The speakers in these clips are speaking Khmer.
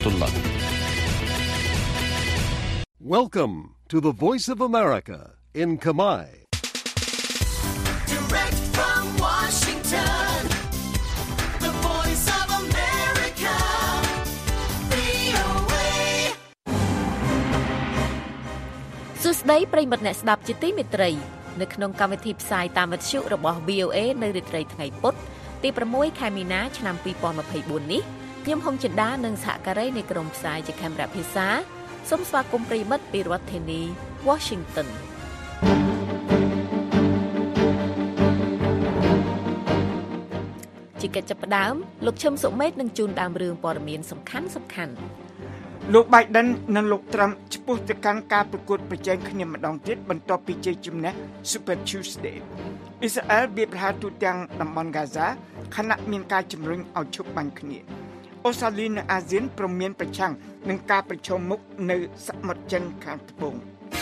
Welcome to the Voice of America in Khmer. Direct from Washington, the Voice of America, VOA. សួស្តីប្រិយមិត្តអ្នកស្ដាប់ជាទីមេត្រីនៅក្នុងកម្មវិធីផ្សាយតាមវិទ្យុរបស់ VOA នៅរាត្រីថ្ងៃពុធទី6ខែមីនាឆ្នាំ2024នេះខ្ញុំហុងចិន្តានិងសហការីនៃក្រុមផ្សាយជាខេមរៈភាសាសូមស្វាគមន៍ប្រិយមិត្តពីរដ្ឋធានី Washington ជាកិច្ចចាប់ផ្ដើមលោកឈឹមសុមេតនឹងជូនដើមរឿងព័ត៌មានសំខាន់លោក Biden និងលោក Trump ឆ្ពោះទៅកាន់ការប្រកួតប្រជែងគ្នាម្ដងទៀតបន្ទាប់ពីជ័យជំនះ Super Tuesday អ៊ីស្រាអែលវាយប្រហារទូទាំងតំបន់ Gaza ខណៈមានការជំរុញឲ្យឈប់បាញ់គ្នាអូស្ត្រាលីនិងអាស៊ានព្រមមានប្រឆាំងនឹងការប្រឈមមុខនៅសមុទ្រចិនខាងត្បូង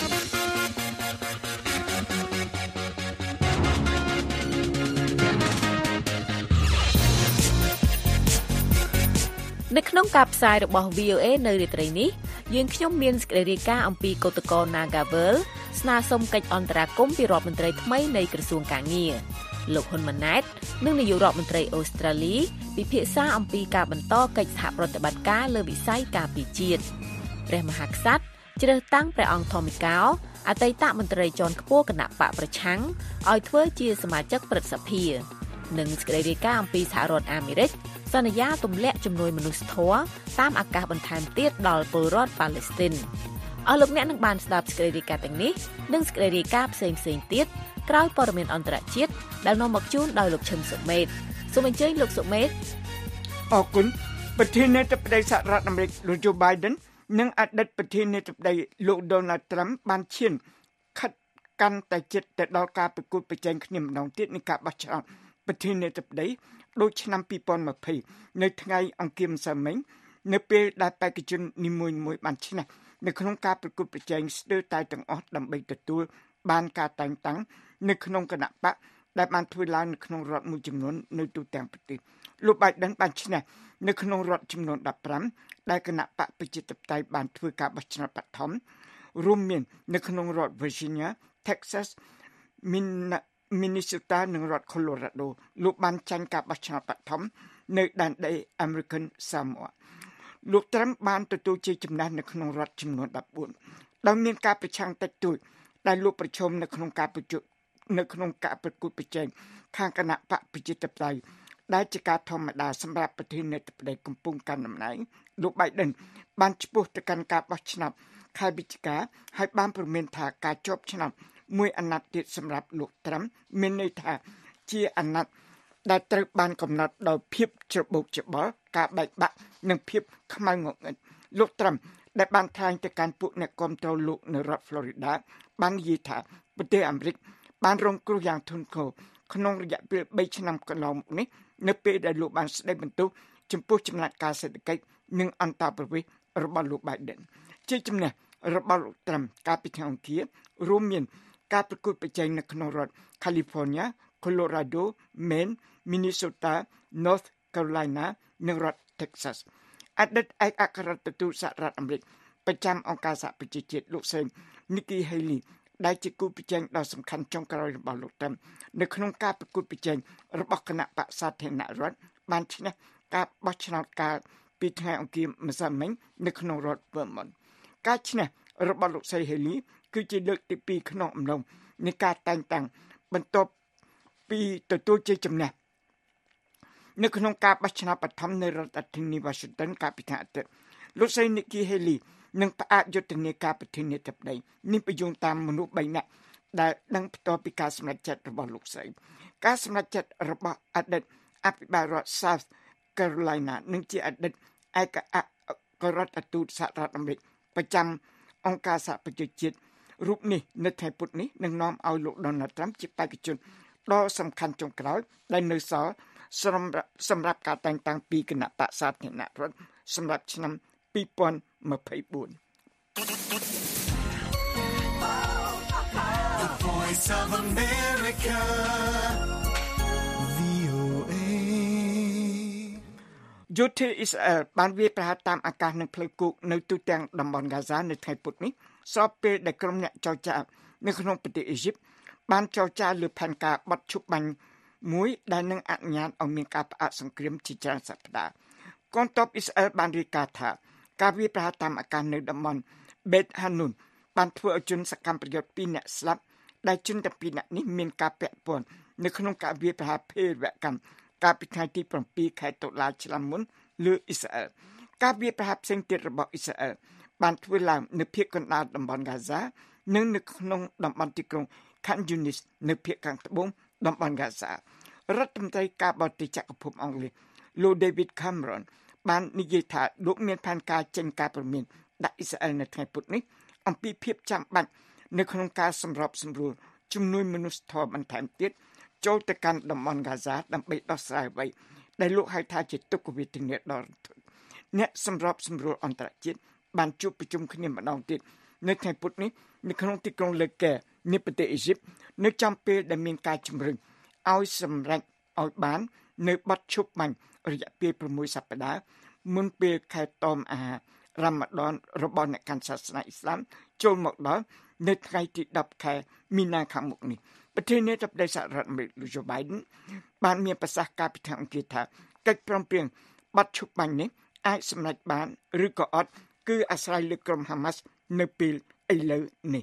នៅក្នុងការផ្សាយរបស់ VOA នៅរាត្រីនេះយើងខ្ញុំមានសេចក្តីរាយការណ៍អំពីគឧតកោ Nagavel ស្នើសុំកិច្ចអន្តរាគមន៍ពីរដ្ឋមន្ត្រីថ្មីនៃក្រសួងកាងារលោកហ៊ុនម៉ាណែតនិងនាយករដ្ឋមន្ត្រីអូស្ត្រាលីពិភាក្សាអំពីការបន្តកិច្ចសហប្រតិបត្តិការលើវិស័យការពារជាតិព្រះមហាក្សត្រជ្រើសតាំងព្រះអង្គធម្មកោអតីតមន្ត្រីជាន់ខ្ពស់គណៈបកប្រឆាំងឲ្យធ្វើជាសមាជិកព្រឹទ្ធសភានិងសេចក្តីរាយការណ៍អំពីសហរដ្ឋអាមេរិកសន្យាទម្លាក់ជំនួយមនុស្សធម៌តាមអាកាសបន្ថែមទៀតដល់ពលរដ្ឋប៉ាឡេស្ទីនអស់លោកអ្នកនឹងបានស្ដាប់សេចក្តីរាយការណ៍ទាំងនេះនិងសេចក្តីរាយការណ៍ផ្សេងៗទៀតក្រោយព័ត៌មានអន្តរជាតិដែលនាំមកជូនដោយលោកឈឹមសុមេតសូមអញ្ជើញលោកសុមេតអរគុណប្រធានាធិបតីសហរដ្ឋអាមេរិកលោក Joe Biden និងអតីតប្រធានាធិបតីលោក Donald Trump បានឈានខិតកាន់តែជិតទៅដល់ការប្រកួតប្រជែងគ្នាម្ដងទៀតនៃការបោះឆ្នោតប្រធានាធិបតីដូចឆ្នាំ2020នៅថ្ងៃអង្គារម្សិលមិញនៅពេលដែលបេក្ខជននីមួយៗបានឈ្នះនៅក្នុងការប្រកួតប្រជែងស្ទើរតែទាំងអស់ដើម្បីទទួលបានការតែងតាំងនៅក្នុងគណៈបកដែលបានធ្វើឡើងនៅក្នុងរដ្ឋមួយចំនួននៅទូទាំងប្រទេសលោក Biden បានឈ្នះនៅក្នុងរដ្ឋចំនួន15ដែលគណៈបកប្រជាធិបតេយ្យបានធ្វើការបោះឆ្នោតបឋមរួមមាននៅក្នុងរដ្ឋ Virginia, Texas, Minnesota និងរដ្ឋ Colorado លោកបានចាញ់ការបោះឆ្នោតបឋមនៅដែនដី American Samoa លោក Trump បានទទួលជ័យជំនះនៅក្នុងរដ្ឋចំនួន14ដោយមានការប្រឆាំងតិចតួចដែលលោកប្រឈមនៅក្នុងការប្រកួតប្រជែងខាងគណៈបកប្រជាធិបតេយ្យដែលជាការធម្មតាសម្រាប់ប្រធានាធិបតីកំពុងកាន់តំណែងលោក Biden បានឆ្ពោះទៅកាន់ការបោះឆ្នោតខែវិច្ឆិកាហើយបានប្រមានថាការជាប់ឆ្នោតមួយអាណត្តិទៀតសម្រាប់លោក Trump មានន័យថាជាអាណត្តិដែលត្រូវបានកំណត់ដោយភាពច្របូកច្របល់ការបែកបាក់និងភាពខ្មៅងងឹតលោក Trump ដែលបានថ្លែងទៅកាន់ពួកអ្នកគាំទ្រលោកនៅរដ្ឋ Florida បាននិយាយថាប្រទេសអាមេរិកបានរងគ្រោះយ៉ាងធ្ងន់ធ្ងរក្នុងរយៈពេល3ឆ្នាំកន្លងមកនេះនៅពេលដែលលោកបានស្ដីបន្ទោសចំពោះចំណាត់ការសេដ្ឋកិច្ចនិងអន្តរប្រវេសន៍របស់លោក Biden ជាជំនះរបស់លោក Trump កាលពីថ្ងៃអង្គាររួមមានការប្រកួតប្រជែងនៅក្នុងរដ្ឋ California, Colorado, Maine, Minnesota, North Carolina និងរដ្ឋ Texas អតីតឯកអគ្គរដ្ឋទូតសហរដ្ឋអាមេរិកប្រចាំអង្គការសហប្រជាជាតិលោកស្រី Nikki Haley ដែលជាគូប្រជែងដ៏សំខាន់ចុងក្រោយរបស់លោក Trump នៅក្នុងការប្រកួតប្រជែងរបស់គណៈបក្សសាធារណរដ្ឋបានឈ្នះការបោះឆ្នោតកាលពីថ្ងៃអង្គារម្សិលមិញនៅក្នុងរដ្ឋ Vermont ការឈ្នះរបស់លោកស្រី Haley គឺជាលើកទី2ក្នុងអំឡុងនៃការតែងតាំងបន្ទាប់ពីទទួលជ័យជំនះនៅក្នុងការបោះឆ្នោតបឋមនៅរដ្ឋធានី Washington កាលពីថ្ងៃអាទិត្យលោកស្រី Nikki Haley នឹងផ្អាកយុទ្ធនាការប្រធានាធិបតីនេះបញ្យល់តាមមនុស្ស3នាក់ដែលដឹងផ្ទាល់ពីការសម្រេចចិត្តរបស់លោកស្រីការសម្រេចចិត្តរបស់អតីតអភិបាលរដ្ឋ South Carolina និងជាអតីតឯកអគ្គរដ្ឋទូតសហរដ្ឋអាមេរិកប្រចាំអង្គការសហប្រជាជាតិរូបនេះនៅថ្ងៃពុធនេះនឹងនាំឲ្យលោក Donald Trump ជាបេក្ខជនដ៏សំខាន់ចុងក្រោយដែលនៅសល់សម្រាប់ការតែងតាំងពីគណៈបក្សសាធារណរដ្ឋសម្រាប់ឆ្នាំ2024 The Voice of America, VOA យោធាអ៊ីស្រាអែលបានវាយប្រហារតាមអាកាសនិងផ្លូវគោកនៅទូទាំងតំបន់ហ្គាហ្សានៅថ្ងៃពុធនេះស្របពេលដែលក្រុមអ្នកចរចានៅក្នុងប្រទេសអ៊ីជីបបានចរចាលើផែនការបត់ឈប់បាញ់មួយដែលនឹងអនុញ្ញាតឲ្យមានការផ្អាកសង្គ្រាមជាច្រើនសប្តាហ៍កងទ័ពអ៊ីស្រាអែលបានរាយការណ៍ថាការវាយប្រហារតាមអាកាសនៅតំបន់បេតហានូនបានធ្វើឲ្យជនសកម្មប្រយុទ្ធ2នាក់ស្លាប់ដែលជនទាំង2នាក់នេះមានការពាក់ព័ន្ធនៅក្នុងការវាយប្រហារភេរវកម្មកាលពីថ្ងៃទី7ខែតុលាឆ្នាំមុនលើអ៊ីស្រាអែលការវាយប្រហារផ្សេងទៀតរបស់អ៊ីស្រាអែលបានធ្វើឡើងនៅភាគកណ្ដាលតំបន់ហ្គាហ្សានិងនៅក្នុងតំបន់ទីក្រុងKhan Yunis នៅភាគខាងត្បូងតំបន់ហ្គាហ្សារដ្ឋមន្ត្រីការបរទេសចក្រភពអង់គ្លេសលោក David Cameron បាននិយាយថាលោកមានផែនការចេញការព្រមានដាក់អ៊ីស្រាអែលនៅថ្ងៃពុធនេះអំពីភាពចាំបាច់នៅក្នុងការសម្របសម្រួលជំនួយមនុស្សធម៌បន្ថែមទៀតចូលទៅកាន់តំបន់ហ្គាហ្សាដើម្បីដោះស្រាយអ្វីដែលលោកហៅថាជាទុក្ខវេទនាដ៏រន្ធត់អ្នកសម្របសម្រួលអន្តរជាតិបានជួបប្រជុំគ្នាម្ដងទៀតនៅថ្ងៃពុធនេះនៅក្នុងទីក្រុងលេកែនៃប្រទេសអ៊ីជីបនៅចំពេលដែលមានការជំរុញឲ្យសម្រេចឲ្យបាននៅបទឈប់បាញ់រយៈពេល6សប្តាហ៍មុនពេលខែតមអាហាររ៉ាម៉ាឌនរបស់អ្នកកាន់សាសនាអ៊ីស្លាមចូលមកដល់នៅថ្ងៃទី10ខែមីនាខាងមុខនេះប្រធានាធិបតីសហរដ្ឋអាមេរិកលោក Joe Biden បានមានប្រសាសន៍កាលពីថ្ងៃអង្គារថាកិច្ចព្រមព្រៀងបទឈប់បាញ់នេះអាចសម្រេចបានឬក៏អត់គឺអាស្រ័យលើក្រុមហាម៉ាស់នៅពេលឥឡូវនេះ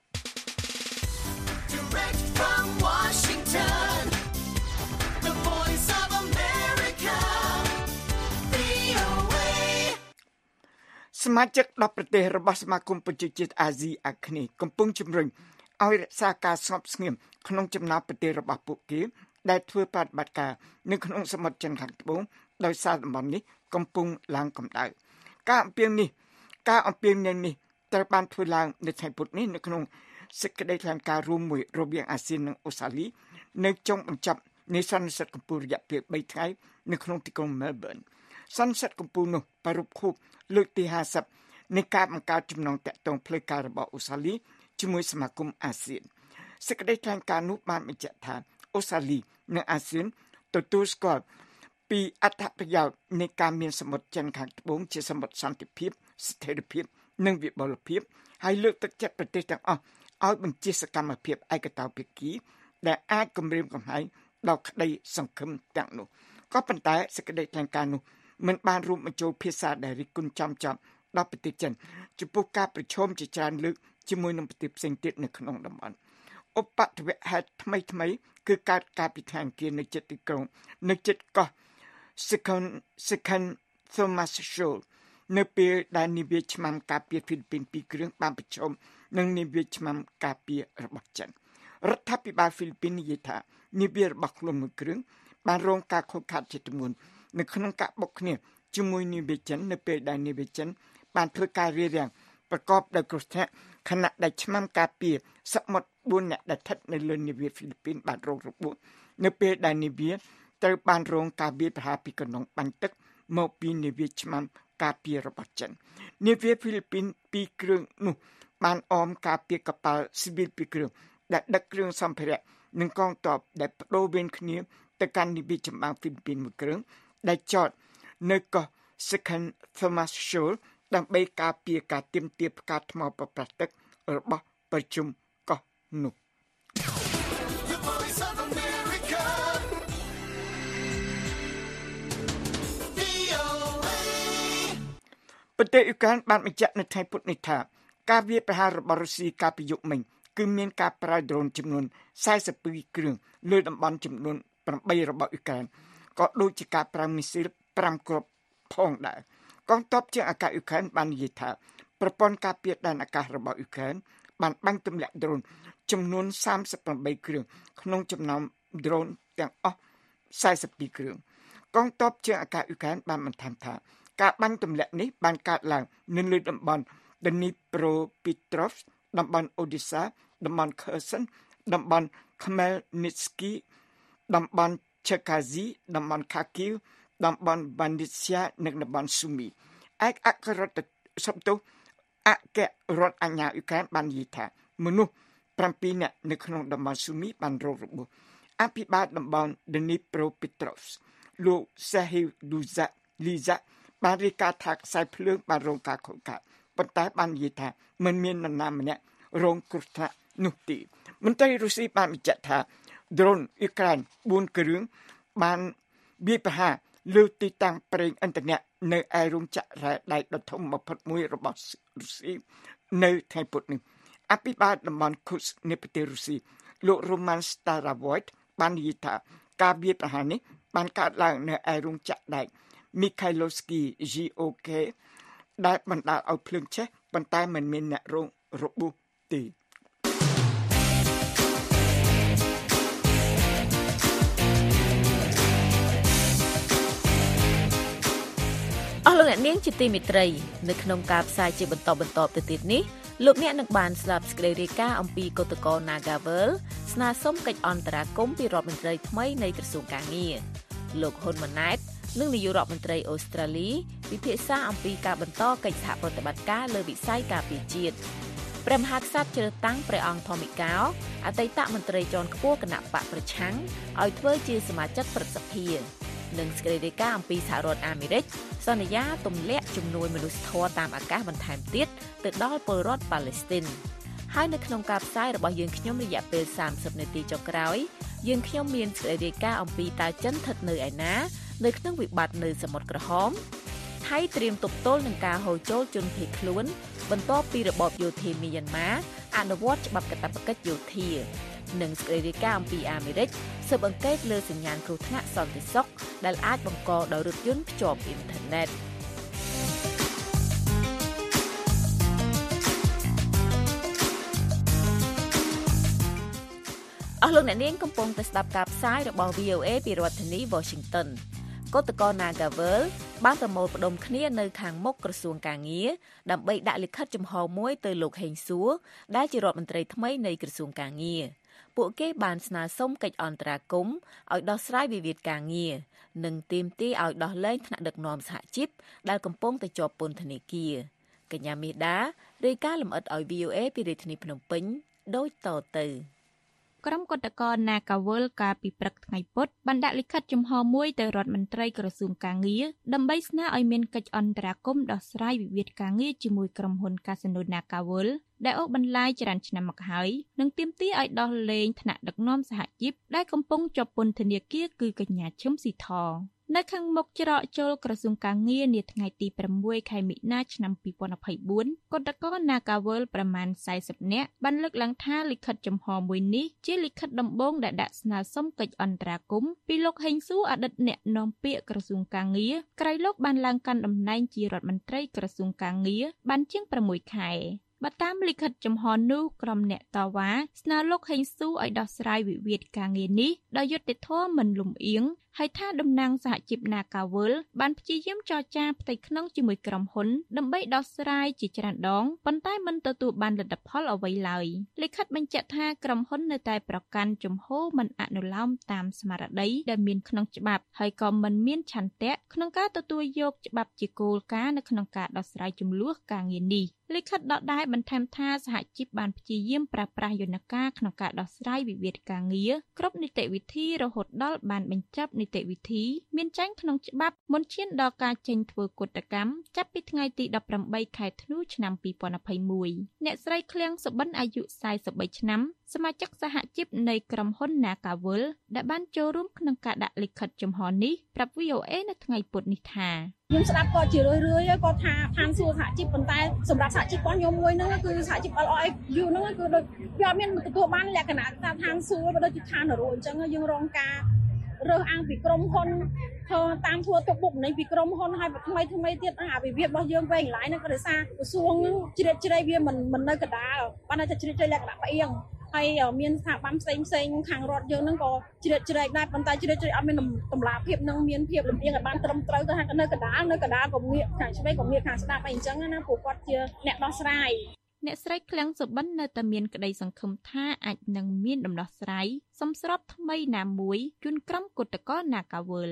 Direct from Washington, the voice of America, VOA. សមាជិក10ប្រទេសរបស់សមាគមប្រជាជាតិអាស៊ីអាគ្នេយ៍កំពុងជំរុញឲ្យរក្សាការស្ងប់ស្ងៀមក្នុងចំណោមប្រទេសរបស់ពួកគេដែលធ្វើបដិបត្តិការនៅក្នុងសមុទ្រចិនខាងត្បូងដោយសារតំបន់នេះកំពុងឡើងកម្ដៅការអំពាវនាវនេះត្រូវបានធ្វើឡើងនៅថ្ងៃពុធនេះនៅក្នុងសេចក្តីថ្លែងការណ៍រួមមួយរវាងអាស៊ាននិងអូស្ត្រាលីនៅចុងបញ្ចប់នៃសន្និសីទកំពូលរយៈពេល3ថ្ងៃនៅក្នុងទីក្រុង Melbourne សន្និសីទកំពូលនោះប្រារព្ធខួបលើកទី50នៃការបង្កើតចំណងទាក់ទងផ្លូវការរបស់អូស្ត្រាលីជាមួយសមាគមអាស៊ានសេចក្តីថ្លែងការណ៍នោះបានបញ្ជាក់ថាអូស្ត្រាលីនិងអាស៊ានទទួលស្គាល់ពីអត្ថប្រយោជន៍នៃការមានសមុទ្រចិនខាងត្បូងជាសមុទ្រសន្តិភាពស្ថិរភាពនិងវិបុលភាពហើយលើកទឹកចិត្តប្រទេសទាំងអស់ឲ្យបញ្ជាសកម្មភាពឯកតោភាគីដែលអាចគំរាមកំហែងដល់ក្តីសង្ឃឹមទាំងនោះក៏ប៉ុន្តែសេចក្តីថ្លែងការណ៍នោះមិនបានរួមបញ្ចូលភាសាដែលរិះគន់ចំដល់ប្រទេសចិនចំពោះការប្រឈមជាច្រើនលើកជាមួយនឹងប្រទេសផ្សេងទៀតនៅក្នុងតំបន់ឧបទ្ទវហេតុថ្មីគឺកើតការពីថ្ងៃអង្គារនៅជិតទីក្រុងនៅជិតកោះ Second Thomas Shoal នៅពេលដែលនាវាឆ្មាំការពារហ្វីលីពីន2គ្រឿងបានប្រឈមនឹងនាវាឆ្មាំការពាររបស់ចិនរដ្ឋាភិបាលហ្វីលីពីននិយាយថានាវារបស់ខ្លួនមួយគ្រឿងបានរងការខូចខាតជាទម្ងន់នៅក្នុងការបុកគ្នាជាមួយនាវាចិននៅពេលដែលនាវាចិនបានធ្វើការរារាំងប្រកបដោយគ្រោះថ្នាក់ខណៈដែលឆ្មាំការពារសមុទ្រ4នាក់ដែលស្ថិតនៅលើនាវាហ្វីលីពីនបានរងរបួសនៅពេលដែលនាវាត្រូវបានរងការវាយប្រហារពីកណ្ដុងបាញ់ទឹកមកពីនាវាឆ្មាំការពាររបស់ចិននាវាហ្វីលីពីន2គ្រឿងនោះបានអមការពារកប៉ាល់ស៊ីវិល2គ្រឿងដែលដឹកគ្រឿងសម្ភារៈនិងកងទ័ពដែលបដូរវេនគ្នាទៅកាន់នាវាចម្បាំងហ្វីលីពីនមួយគ្រឿងដែលចតនៅកោះ Second Thomas Shoal ដើម្បីការពារការទាមទារផ្កាថ្មប្រប្រាស់ទឹករបស់ប្រជុំកោះនោះ The voice of America, VOA. ប្រទេសអ៊ុយក្រែនបានបញ្ជាក់នៅថ្ងៃពុធនេះថាការវាយប្រហាររបស់រុស្ស៊ីកាលពីយប់មិញគឺមានការប្រើដ្រូនចំនួន42គ្រឿងលើតំបន់ចំនួន8របស់អ៊ុយក្រែនក៏ដូចជាការប្រើមីស៊ីល5គ្រាប់ផងដែរកងទ័ពជើងអាកាសអ៊ុយក្រែនបាននិយាយថាប្រព័ន្ធការពារដែនអាកាសរបស់អ៊ុយក្រែនបានបាញ់ទម្លាក់ដ្រូនចំនួន38គ្រឿងក្នុងចំណោមដ្រូនទាំងអស់42គ្រឿងកងទ័ពជើងអាកាសអ៊ុយក្រែនបានបន្ថែមថាការបាញ់ទម្លាក់នេះបានកើតឡើងនៅលើតំបន់ Dnipropetrovsk តំបន់ Odessa តំបន់ Kherson តំបន់ Khmelnytsky តំបន់ Cherkasy តំបន់ Kharkiv តំបន់ Vinnytsia និងតំបន់ Sumy ឯកអគ្គរដ្ឋអាជ្ញាអ៊ុយក្រែនបាននិយាយថាមនុស្ស7នាក់នៅក្នុងតំបន់ Sumy បានរងរបួសអភិបាលតំបន់ Dnipropetrovsk លោក Serhiy Duzak Lisa បានរាយការណ៍ថាខ្សែភ្លើងបានរងការខូចខាតប៉ុន្តែបាននិយាយថាមិនមាននរណាម្នាក់រងគ្រោះថ្នាក់នោះទេមន្ត្រីរុស្ស៊ីបានបញ្ជាក់ថា drone អ៊ុយក្រែន4គ្រឿងបានវាយប្រហារលើទីតាំងប្រេងឥន្ធនៈនៅឯរោងចក្ររ៉ែដែកដ៏ធំបំផុតមួយរបស់រុស្ស៊ីនៅថ្ងៃពុធនេះអភិបាលតំបន់ Kursk នៃប្រទេសរុស្ស៊ីលោក Roman Starovoyt បាននិយាយថាការវាយប្រហារនេះបានកើតឡើងនៅឯរោងចក្រដែក Mikhailovsky GOK ដែលបណ្ដាលឲ្យភ្លើងឆេះប៉ុន្តែមិនមានអ្នករងរបួសទេអស់លោកអ្នកនាងជាទីមេត្រីនៅក្នុងការផ្សាយជាបន្តទៅទៀតនេះលោកអ្នកនឹងបានស្ដាប់សេចក្តីរាយការណ៍អំពីគឧតកោ Nagavel ស្នើសុំកិច្ចអន្តរាគមន៍ពីរដ្ឋមន្ត្រីថ្មីនៃក្រសួងកាងារលោកហ៊ុនម៉ាណែតនិងនាយករដ្ឋមន្ត្រីអូស្ត្រាលីពិភាក្សាអំពីការបន្តកិច្ចសហប្រតិបត្តិការលើវិស័យការពារជាតិព្រះមហាក្សត្រជ្រើសតាំងព្រះអង្គធម្មិកោអតីតមន្ត្រីជាន់ខ្ពស់គណៈបកប្រឆាំងឲ្យធ្វើជាសមាជិកព្រឹទ្ធសភានិងសេចក្តីរាយការណ៍អំពីសហរដ្ឋអាមេរិកសន្យាទម្លាក់ជំនួយមនុស្សធម៌តាមអាកាសបន្ថែមទៀតទៅដល់ពលរដ្ឋប៉ាឡេស្ទីនហើយនៅក្នុងការផ្សាយរបស់យើងខ្ញុំរយៈពេល30នាទីចុងក្រោយយើងខ្ញុំមានសេចក្តីរាយការណ៍អំពីតើចិនស្ថិតនៅឯណានៅក្នុងវិបត្តិនៅសមុទ្រក្រហមថៃត្រៀមទប់ទល់នឹងការហូរចូលជនភៀសខ្លួនបន្ទាប់ពីរបបយោធាមីយ៉ាន់ម៉ាអនុវត្តច្បាប់កាតព្វកិច្ចយោធានិងសេចក្តីរាយការណ៍អំពីអាមេរិកស៊ើបអង្កេតលើសញ្ញាណគ្រោះថ្នាក់សន្តិសុខដែលអាចបង្កដោយរថយន្តភ្ជាប់អ៊ីនធឺណិតអស់លោកអ្នកនាងកំពុងតែស្ដាប់ការផ្សាយរបស់ VOA ពីរដ្ឋធានី Washington គឧតកោ Nagavel បានប្រមូលផ្ដុំគ្នានៅខាងមុខក្រសួងកាងារដើម្បីដាក់លិខិតចំហមួយទៅលោកហេងសួរដែលជារដ្ឋមន្ត្រីថ្មីនៃក្រសួងកាងារពួកគេបានស្នើសុំកិច្ចអន្តរាគមន៍ឲ្យដោះស្រាយវិវាទការងារនិងទាមទារឲ្យដោះលែងថ្នាក់ដឹកនាំសហជីពដែលកំពុងតែជាប់ពន្ធនាគារកញ្ញាមេដារាយការណ៍លម្អិតឲ្យ VOA ពីរាជធានីភ្នំពេញដូចតទៅក្រុមគឧតកោ Nagavel កាលពីព្រឹកថ្ងៃពុធបានដាក់លិខិតចំហមួយទៅរដ្ឋមន្ត្រីក្រសួងកាងារដើម្បីស្នើឲ្យមានកិច្ចអន្តរាគមន៍ដោះស្រាយវិវាទការងារជាមួយក្រុមហ៊ុន Casino Nagavel ដែលអូសបន្លាយច្រើនឆ្នាំមកហើយនិងទាមទារឲ្យដោះលែងថ្នាក់ដឹកនាំសហជីពដែលកំពុងជាប់ពន្ធនាគារគឺកញ្ញាឈឹមស៊ីថនៅខាងមុខច្រកចូលក្រសួងកាងារនាថ្ងៃទី6ខែមិនិនាឆ្នាំ2024គឧតកោ Nagavel ប្រមាណ40នាក់បានលើកឡើងថាលិខិតចំហមួយនេះជាលិខិតដំបូងដែលដាក់ស្នើសុំកិច្ចអន្តរាគមន៍ពីលោកហេងសួរអតីតអ្នកនាំពាក្យក្រសួងកាងារក្រោយលោកបានឡើងកាន់តំណែងជារដ្ឋមន្ត្រីក្រសួងកាងារបានជាង6ខែបើតាមលិខិតចំហនោះក្រុមអ្នកតវ៉ាស្នើលោកហេងស៊ូឲ្យដោះស្រាយវិវាទការងារនេះដោយយុត្តិធម៌មិនលំអៀងហើយថាតំណាងសហជីព Nagavel បានព្យាយាមចរចាផ្ទៃក្នុងជាមួយក្រុមហ៊ុនដើម្បីដោះស្រាយជាច្រើនដងប៉ុន្តែមិនទទួលបានលទ្ធផលអ្វីឡើយលិខិតបញ្ជាក់ថាក្រុមហ៊ុននៅតែប្រកាន់ជំហរមិនអនុលោមតាមស្មារតីដែលមានក្នុងច្បាប់ហើយក៏មិនមានឆន្ទៈក្នុងការទទួលយកច្បាប់ជាគោលការណ៍នៅក្នុងការដោះស្រាយជម្លោះការងារនេះលិខិតដដែលបន្ថែមថាសហជីពបានព្យាយាមប្រើប្រាស់យន្តការក្នុងការដោះស្រាយវិវាទការងារគ្រប់នីតិវិធីរហូតដល់បានបញ្ចប់នីតិវិធីមានចែងក្នុងច្បាប់មុនឈានដល់ការចេញធ្វើកុតកម្មចាប់ពីថ្ងៃទី18ខែធ្នូឆ្នាំ2021អ្នកស្រីឃ្លាំងសុបិនអាយុ43ឆ្នាំសមាជិកសហជីពនៃក្រុមហ៊ុន Nagavel ដែលបានចូលរួមក្នុងការដាក់លិខិតចំហនេះប្រាប់ VOA នៅថ្ងៃពុធនេះថាខ្ញុំស្ដាប់គាត់ជារឿយៗគាត់ថាឋានសួគ៌សហជីពប៉ុន្តែសម្រាប់សហជីពរបស់ខ្ញុំមួយហ្នឹងគឺសហជីព LOFU ហ្នឹងគឺដូចវាអត់មានទទួលបានលក្ខណៈថាឋានសួគ៌បើដូចជាឋាននរោអញ្ចឹងយើងរងការរើសអើងពីក្រុមហ៊ុនធ្វើតាមធ្វើទុកបុកម្នេញពីក្រុមហ៊ុនហើយថ្មីទៀតអាវិវាទរបស់យើងវែងឡាយហ្នឹងក៏ដោយសារក្រសួងហ្នឹងជ្រៀតជ្រែកវាមិននៅកណ្ដាលបានតែជ្រៀតជ្រែកលក្ខណៈផ្អៀងហើយមានស្ថាប័នផ្សេងខាងរដ្ឋយើងហ្នឹងក៏ជ្រៀតជ្រែកដែរប៉ុន្តែជ្រៀតជ្រែកអត់មានតម្លាភាពនឹងមានភាពលំអៀងឲ្យបានត្រឹមត្រូវទៅថានៅកណ្ដាលក៏ងាកខាងឆ្វេងក៏ងាកខាងស្ដាប់អីអញ្ចឹងណាព្រោះគាត់ជាអ្នកដោះស្រាយអ្នកស្រីឃ្លាំងសុបិននៅតែមានក្តីសង្ឃឹមថាអាចនឹងមានដំណោះស្រាយសមស្របថ្មីណាមួយជូនក្រុមគឧតកោ Nagavel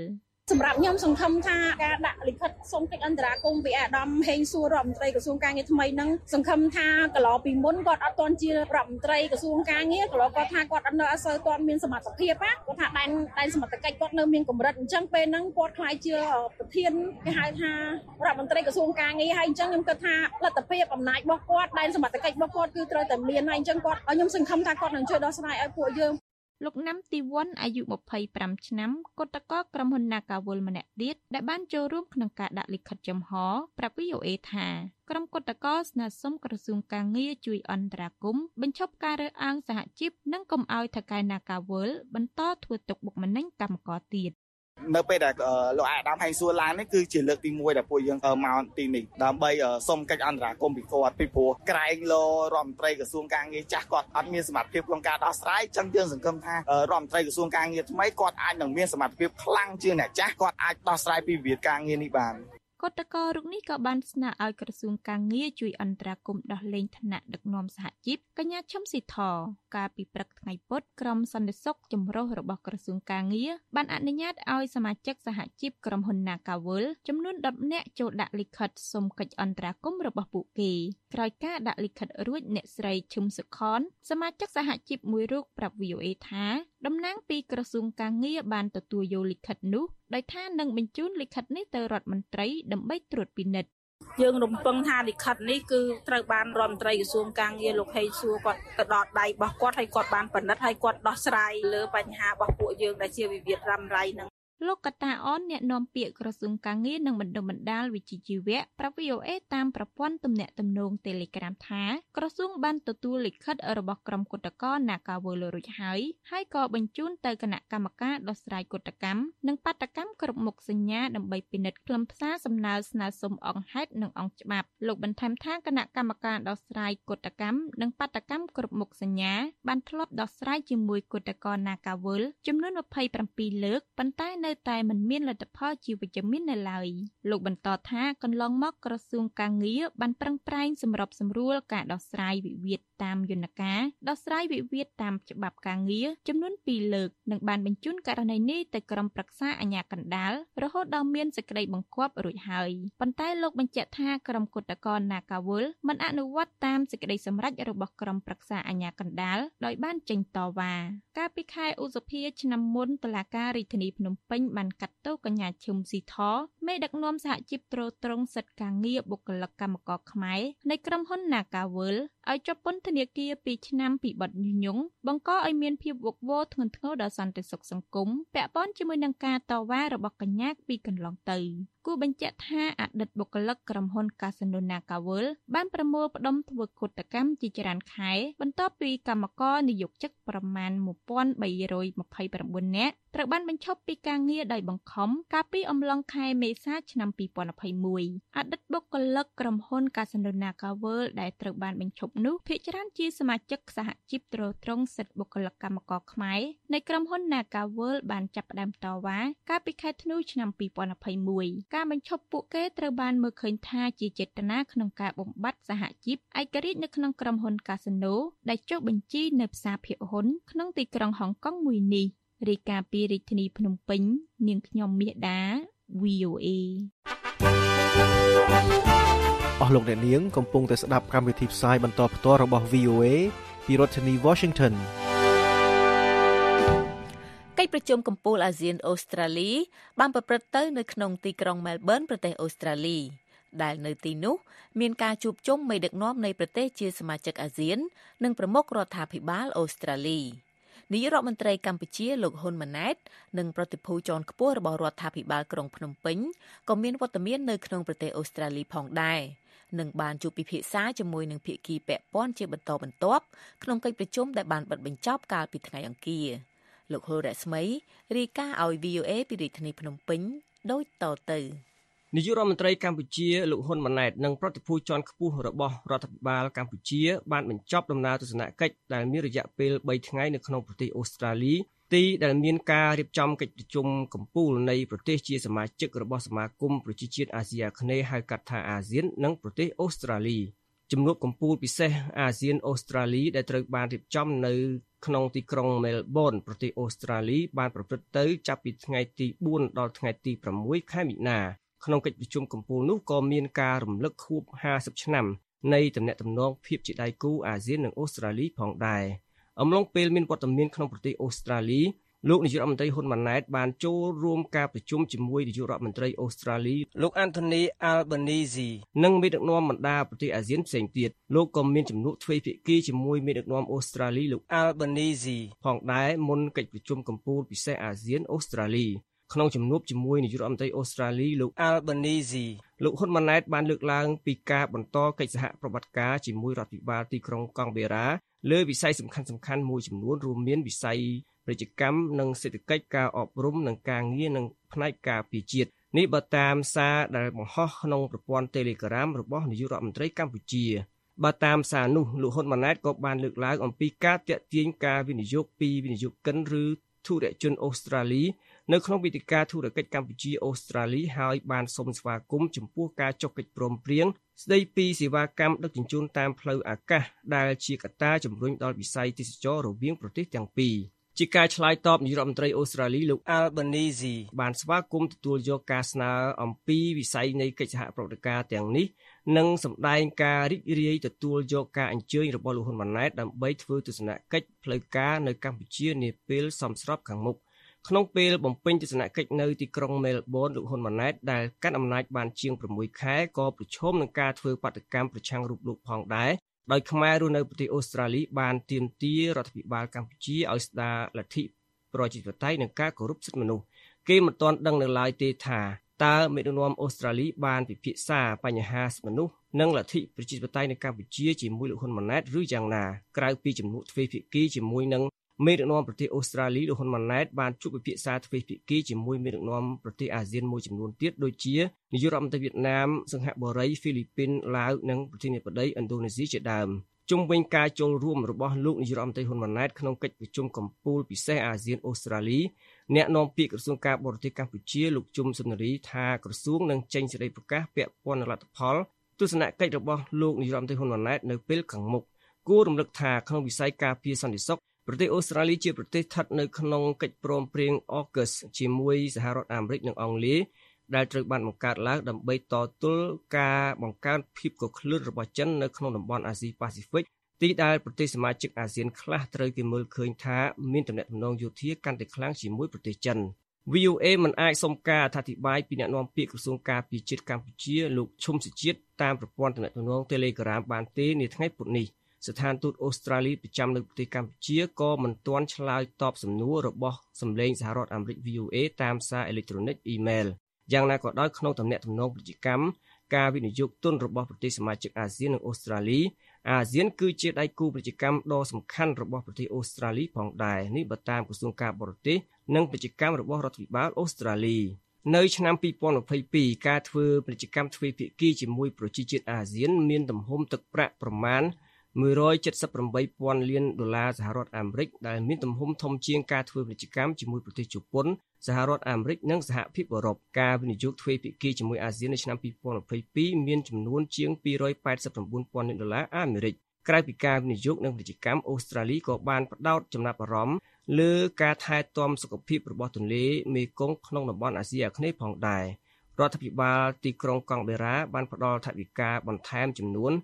សម្រាប់ខ្ញុំសង្ឃឹមថាការដាក់លិខិតសុំកិច្ចអន្តរាគមន៍ពីអាដាមហេងសួររដ្ឋមន្ត្រីក្រសួងការងារថ្មីហ្នឹងសង្ឃឹមថាកន្លងពីមុនគាត់អត់ទាន់ជារដ្ឋមន្ត្រីក្រសួងការងារកន្លងគាត់ថាគាត់អត់នៅអត់សូវទាន់មានសមត្ថភាពគាត់ថាដែនសមត្ថកិច្ចគាត់នៅមានកម្រិតអញ្ចឹងពេលហ្នឹងគាត់ខ្លាយជាប្រធានគេហៅថារដ្ឋមន្ត្រីក្រសួងការងារហើយអញ្ចឹងខ្ញុំគិតថាលទ្ធភាពអំណាចរបស់គាត់ដែនសមត្ថកិច្ចរបស់គាត់គឺត្រូវតែមានហើយអញ្ចឹងគាត់ខ្ញុំសង្ឃឹមថាគាត់នឹងជួយដោះស្រាយឲ្យពួកយើងលោកណាំទីវ័នអាយុ25ឆ្នាំគឧតកោក្រុមហ៊ុន Nagawal ម្នាក់ទៀតដែលបានចូលរួមក្នុងការដាក់លិខិតចំហប្រាប់ VOA ថាក្រុមគឧតកោស្នើសុំក្រសួងការងារជួយអន្តរាគមន៍បញ្ឈប់ការរើសអើងសហជីពនិងកុំឲ្យថៅកែ Nagawal បន្តធ្វើទុកបុកម្នេញកម្មករទៀតនៅពេលដែលលោកអាដាមហេងសួរឡើងនេះគឺជាលើកទី1ដែលពួកយើងមកទីនេះដើម្បីសុំកិច្ចអន្តរាគមន៍ពីគាត់ពីព្រោះក្រែងលោករដ្ឋមន្ត្រីក្រសួងការងារចាស់គាត់អត់មានសមត្ថភាពក្នុងការដោះស្រាយអញ្ចឹងយើងសង្ឃឹមថារដ្ឋមន្ត្រីក្រសួងការងារថ្មីគាត់អាចនឹងមានសមត្ថភាពខ្លាំងជាងអ្នកចាស់គាត់អាចដោះស្រាយពីវិវាទការងារនេះបានគឧតកោរូបនេះក៏បានស្នើឲ្យក្រសួងការងារជួយអន្តរាគមន៍ដោះលែងឋានៈដឹកនាំសហជីពកញ្ញាឈឹមស៊ីធកាលពីព្រឹកថ្ងៃពុធក្រុមសន្តិសុខចម្រុះរបស់ក្រសួងការងារបានអនុញ្ញាតឲ្យសមាជិកសហជីពក្រុមហ៊ុន Nagawal ចំនួន10នាក់ចូលដាក់លិខិតសុំកិច្ចអន្តរាគមន៍របស់ពួកគេក្រោយការដាក់លិខិតរួចអ្នកស្រីឈឹមសុខនសមាជិកសហជីពមួយរូបប្រាប់ VOA ថាតំណាងពីក្រសួងការងារបានទទួលយកលិខិតនោះដោយថានឹងបញ្ជូនលិខិតនេះទៅរដ្ឋមន្ត្រីដើម្បីត្រួតពិនិត្យយើងរំពឹងថាលិខិតនេះគឺត្រូវបានរដ្ឋមន្ត្រីក្រសួងការងារលោកហេងសួរគាត់ទៅដល់ដៃរបស់គាត់ហើយគាត់បានពិនិត្យហើយគាត់ដោះស្រាយលើបញ្ហារបស់ពួកយើងដែលជាវិវាទរ៉ាំរ៉ៃហ្នឹងលោកកតាអនអ្នកនាំពាក្យក្រសួងការងារនិងបណ្ដុំបណ្ដាលវិជ្ជាជីវៈប្រាប់ VOA តាមប្រព័ន្ធទំនាក់ទំនង Telegram ថាក្រសួងបានទទួលលិខិតរបស់ក្រុមគឧតកោ Nagawal រួចហើយក៏បញ្ជូនទៅគណៈកម្មការដោះស្រាយគឧតកម្មនិងបាតកម្មគ្រប់មុខសញ្ញាដើម្បីពិនិត្យខ្លឹមសារសំណើស្នើសុំអង្គហេតុនិងអង្គច្បាប់លោកបន្ថែមថាគណៈកម្មការដោះស្រាយគឧតកម្មនិងបាតកម្មគ្រប់មុខសញ្ញាបានធ្លាប់ដោះស្រាយជាមួយគឧតកោ Nagawal ចំនួន27លើកប៉ុន្តែនៅតែមិនមានលទ្ធផលជាវិជ្ជមាននៅឡើយលោកបន្តថាកន្លងមកក្រសួងការងារបានប្រឹងប្រែងសម្របសម្រួលការដោះស្រាយវិវាទតាមយន្តការដោះស្រាយវិវាទតាមច្បាប់ការងារចំនួន2លើកនិងបានបញ្ជូនករណីនេះទៅក្រុមប្រឹក្សាអាជ្ញាកណ្ដាលរហូតដល់មានសេចក្តីបង្គាប់រួចហើយប៉ុន្តែលោកបញ្ជាក់ថាក្រុមគឧតកោ Nagawal មិនអនុវត្តតាមសេចក្តីសម្រេចរបស់ក្រុមប្រឹក្សាអាជ្ញាកណ្ដាលដោយបានចេញតវ៉ាកាលពីខែឧសភាឆ្នាំមុនតុលាការរាជធានីភ្នំពេញបានកាត់ទោសកញ្ញាឈឹមស៊ីធមេដឹកនាំសហជីពទ្រទ្រង់សិទ្ធិការងារបុគ្គលិកកម្មករខ្មែរនៃក្រុមហ៊ុន Nagawal ឲ្យជាប់ពន្ធនាគារ2ឆ្នាំពីបទញុះញង់បង្កឲ្យមានភាពវឹកវរធ្ងន់ធ្ងរដល់សន្តិសុខសង្គមពាក់ព័ន្ធជាមួយនឹងការតវ៉ារបស់កញ្ញាពីកន្លងទៅគូបញ្ជាក់ថាអតីតបុគ្គលិកក្រុមហ៊ុន Casino Nagawal បានប្រមូលផ្ដុំធ្វើកុតកម្មជាច្រើនខែបន្ទាប់ពីកម្មករនិយោជិតប្រមាណ1329នាក់ត្រូវបានបញ្ឈប់ពីការងារដោយបង្ខំកាលពីអំឡុងខែមេសាឆ្នាំ2021អតីតបុគ្គលិកក្រុមហ៊ុន Casino Nagawal ដែលត្រូវបានបញ្ឈប់នោះភាគច្រើនជាសមាជិកសហជីពទ្រទ្រង់សិទ្ធិបុគ្គលិកកម្មករខ្មែរនៃក្រុមហ៊ុន Nagawal បានចាប់ផ្ដើមតវ៉ាកាលពីខែធ្នូឆ្នាំ2021ការបញ្ឈប់ពួកគេត្រូវបានមើលឃើញថាជាចេតនាក្នុងការបំបត្តិសហជីពឯករាជ្យនៅក្នុងក្រុមហ៊ុន Casino ដែលចុះបញ្ជីនៅផ្សារភាគហ៊ុនក្នុងទីក្រុងហុងកុងមួយនេះរាយការណ៍ពីរាជធានីភ្នំពេញនាងខ្ញុំមាសដា VOA អស់លោកអ្នកនាងកំពុងតែស្ដាប់កម្មវិធីផ្សាយបន្តផ្ទាល់របស់ VOA ពីរដ្ឋធានី Washington កិច្ចប្រជុំកំពូលអាស៊ានអូស្ត្រាលីបានប្រព្រឹត្តទៅនៅក្នុងទីក្រុង Melbourne ប្រទេសអូស្ត្រាលីដែលនៅទីនោះមានការជួបជុំមេដឹកនាំនៃប្រទេសជាសមាជិកអាស៊ាននិងប្រមុខរដ្ឋាភិបាលអូស្ត្រាលីនាយករដ្ឋមន្ត្រីកម្ពុជាលោកហ៊ុនម៉ាណែតនិងប្រតិភូជាន់ខ្ពស់របស់រដ្ឋាភិបាលក្រុងភ្នំពេញក៏មានវត្តមាននៅក្នុងប្រទេសអូស្ត្រាលីផងដែរនិងបានជួបពិភាក្សាជាមួយនឹងភាគីពាក់ព័ន្ធជាបន្តបន្ទាប់ក្នុងកិច្ចប្រជុំដែលបានបិទបញ្ចប់កាលពីថ្ងៃអង្គារលោកហុលរស្មីរាយការណ៍ឲ្យ VOA ពីរាជធានីភ្នំពេញដូចតទៅនាយករដ្ឋមន្ត្រីកម្ពុជាលោកហ៊ុនម៉ាណែតនិងប្រតិភូជាន់ខ្ពស់របស់រដ្ឋាភិបាលកម្ពុជាបានបញ្ចប់ដំណើរទស្សនកិច្ចដែលមានរយៈពេល3ថ្ងៃនៅក្នុងប្រទេសអូស្ត្រាលីទីដែលមានការរៀបចំកិច្ចប្រជុំកំពូលនៃប្រទេសជាសមាជិករបស់សមាគមប្រជាជាតិអាស៊ីអាគ្នេយ៍ហៅកាត់ថាអាស៊ាននិងប្រទេសអូស្ត្រាលីជំនួបកំពូលពិសេសអាស៊ានអូស្ត្រាលីដែលត្រូវបានរៀបចំនៅក្នុងទីក្រុងមែលប៊នប្រទេសអូស្ត្រាលីបានប្រព្រឹត្តទៅចាប់ពីថ្ងៃទី4ដល់ថ្ងៃទី6ខែមិនិនាក្នុងកិច្ចប្រជុំកំពូលនោះក៏មានការរំលឹកខួប50ឆ្នាំនៃទំនាក់ទំនងភាពជាដៃគូអាស៊ាននិងអូស្ត្រាលីផងដែរអំឡុងពេលមានវត្តមានក្នុងប្រទេសអូស្ត្រាលីលោកនាយករដ្ឋមន្ត្រីហ៊ុនម៉ាណែតបានចូលរួមការប្រជុំជាមួយនាយករដ្ឋមន្ត្រីអូស្ត្រាលីលោក Anthony Albanese និងមេដឹកនាំបណ្ដាប្រទេសអាស៊ានផ្សេងទៀតលោកក៏មានជំនួបទ្វេភាគីជាមួយមេដឹកនាំអូស្ត្រាលីលោក Albanese ផងដែរមុនកិច្ចប្រជុំកំពូលពិសេសអាស៊ានអូស្ត្រាលីក្នុងជំនួបជាមួយនាយករដ្ឋមន្ត្រីអូស្ត្រាលីលោក Albanese លោកហ៊ុនម៉ាណែតបានលើកឡើងពីការបន្តកិច្ចសហប្រតិបត្តិការជាមួយរដ្ឋាភិបាលទីក្រុងកង់បេរ៉ាលើវិស័យសំខាន់ៗមួយចំនួនរួមមានវិស័យពាណិជ្ជកម្មនិងសេដ្ឋកិច្ចការអប់រំនិងការងារនិងផ្នែកការពារជាតិនេះបើតាមសារដែលបង្ហោះក្នុងប្រព័ន្ធ Telegram របស់នាយករដ្ឋមន្ត្រីកម្ពុជាបើតាមសារនោះលោកហ៊ុនម៉ាណែតក៏បានលើកឡើងអំពីការទាក់ទាញការវិនិយោគពីវិនិយោគិនឬធុរជនអូស្ត្រាលីនៅក្នុងវេទិកាធុរកិច្ចកម្ពុជាអូស្ត្រាលីហើយបានសូមស្វាគមន៍ចំពោះការចុះកិច្ចព្រមព្រៀងស្ដីពីសេវាកម្មដឹកជញ្ជូនតាមផ្លូវអាកាសដែលជាកត្តាជំរុញដល់វិស័យទេសចររវាងប្រទេសទាំងពីរជាការឆ្លើយតបនាយករដ្ឋមន្ត្រីអូស្ត្រាលីលោក Albanese បានស្វាគមន៍ទទួលយកការស្នើអំពីវិស័យនៃកិច្ចសហប្រតិបត្តិការទាំងនេះនិងសម្ដែងការរីករាយទទួលយកការអញ្ជើញរបស់លោកហ៊ុនម៉ាណែតដើម្បីធ្វើទស្សនកិច្ចផ្លូវការនៅកម្ពុជានាពេលសមស្របខាងមុខក្នុងពេលបំពេញទស្សនកិច្ចនៅទីក្រុងមែលប៊នលោកហ៊ុនម៉ាណែតដែលកាន់អំណាចបានជាង6ខែក៏ប្រឈមនឹងការធ្វើបាតកម្មប្រឆាំងរូបលោកផងដែរដោយខ្មែររស់នៅប្រទេសអូស្ត្រាលីបានទាមទាររដ្ឋាភិបាលកម្ពុជាឲ្យស្ដារលទ្ធិប្រជាធិបតេយ្យនិងការគោរពសិទ្ធិមនុស្សគេមិនទាន់ដឹងនៅឡើយទេថាតើមេដឹកនាំអូស្ត្រាលីបានពិភាក្សាបញ្ហាសិទ្ធិមនុស្សនិងលទ្ធិប្រជាធិបតេយ្យនៅកម្ពុជាជាមួយលោកហ៊ុនម៉ាណែតឬយ៉ាងណាក្រៅពីជំនួបទ្វេភាគីជាមួយនឹងមេដឹកនាំប្រទេសអូស្ត្រាលីលោកហ៊ុនម៉ាណែតបានជួបពិភាក្សាទ្វេភាគីជាមួយមេដឹកនាំប្រទេសអាស៊ានមួយចំនួនទៀតដូចជានាយករដ្ឋមន្ត្រីវៀតណាមសិង្ហបុរីហ្វីលីពីនឡាវនិងប្រធានាធិបតីឥណ្ឌូនេស៊ីជាដើមជុំវិញការចូលរួមរបស់លោកនាយករដ្ឋមន្ត្រីហ៊ុនម៉ាណែតក្នុងកិច្ចប្រជុំកំពូលពិសេសអាស៊ានអូស្ត្រាលីអ្នកនាំពាក្យក្រសួងការបរទេសកម្ពុជាលោកជុំសុនារីថាក្រសួងនឹងចេញសេចក្តីប្រកាសពាក់ព័ន្ធនឹងលទ្ធផលទស្សនកិច្ចរបស់លោកនាយករដ្ឋមន្ត្រីហ៊ុនម៉ាណែតនៅពេលខាងមុខគួររំលឹកថាក្នុងវិស័យការពារសន្តិសុខប្រទេសអូស្ត្រាលីជាប្រទេសស្ថិតនៅក្នុងកិច្ចព្រមព្រៀង AUKUS ជាមួយសហរដ្ឋអាមេរិកនិងអង់គ្លេសដែលត្រូវបានបង្កើតឡើងដើម្បីតទល់ការបង្កើនភាពកក្លឿនរបស់ចិននៅក្នុងតំបន់អាស៊ីប៉ាស៊ីហ្វិកទីដែលប្រទេសសមាជិកអាស៊ានខ្លះត្រូវគេមើលឃើញថាមានទំនាក់ទំនងយោធាកាន់តែខ្លាំងជាមួយប្រទេសចិន VOA មិនអាចសុំការអធិប្បាយពីអ្នកនាំពាក្យក្រសួងការពារជាតិកម្ពុជាលោកឈុំសុជាតិតាមប្រព័ន្ធទំនាក់ទំនង Telegram បានទេនាថ្ងៃពុធនេះស្ថានទូតអូស្ត្រាលីប្រចាំនៅប្រទេសកម្ពុជាក៏មិនទាន់ឆ្លើយតបសំណួររបស់សម្លេងសហរដ្ឋអាមេរិក VOA តាមសារអេឡិចត្រូនិកអ៊ីមែលយ៉ាងណាក៏ដោយក្នុងទំនាក់ទំនងពាណិជ្ជកម្មការវិនិយោគទុនរបស់ប្រទេសសមាជិកអាស៊ាននិងអូស្ត្រាលីអាស៊ានគឺជាដៃគូពាណិជ្ជកម្មដ៏សំខាន់របស់ប្រទេសអូស្ត្រាលីផងដែរនេះបើតាមក្រសួងការបរទេសនិងពាណិជ្ជកម្មរបស់រដ្ឋាភិបាលអូស្ត្រាលីនៅឆ្នាំ2022ការធ្វើពាណិជ្ជកម្មទ្វេភាគីជាមួយប្រជាជាតិអាស៊ានមានទំហំទឹកប្រាក់ប្រមាណ$178,000 លានសហរដ្ឋអាមេរិកដែលមានទំហំធំជាងការធ្វើពាណិជ្ជកម្មជាមួយប្រទេសជប៉ុនសហរដ្ឋអាមេរិកនិងសហភាពអឺរ៉ុបការវិនិយោគទ្វេភាគីជាមួយអាស៊ាននៅឆ្នាំ2022មានចំនួនជាង$289,000 លានអាមេរិកក្រៅពីការវិនិយោគនិងពាណិជ្ជកម្មអូស្ត្រាលីក៏បានផ្ដោតចំណាប់អារម្មណ៍លើការថែទាំសុខភាពរបស់ទន្លេមេគង្គក្នុងតំបន់អាស៊ីអាគ្នេយ៍ផងដែររដ្ឋាភិបាលទីក្រុងកង់បេរ៉ាបានផ្ដល់ថវិកាបន្ថែមចំនួន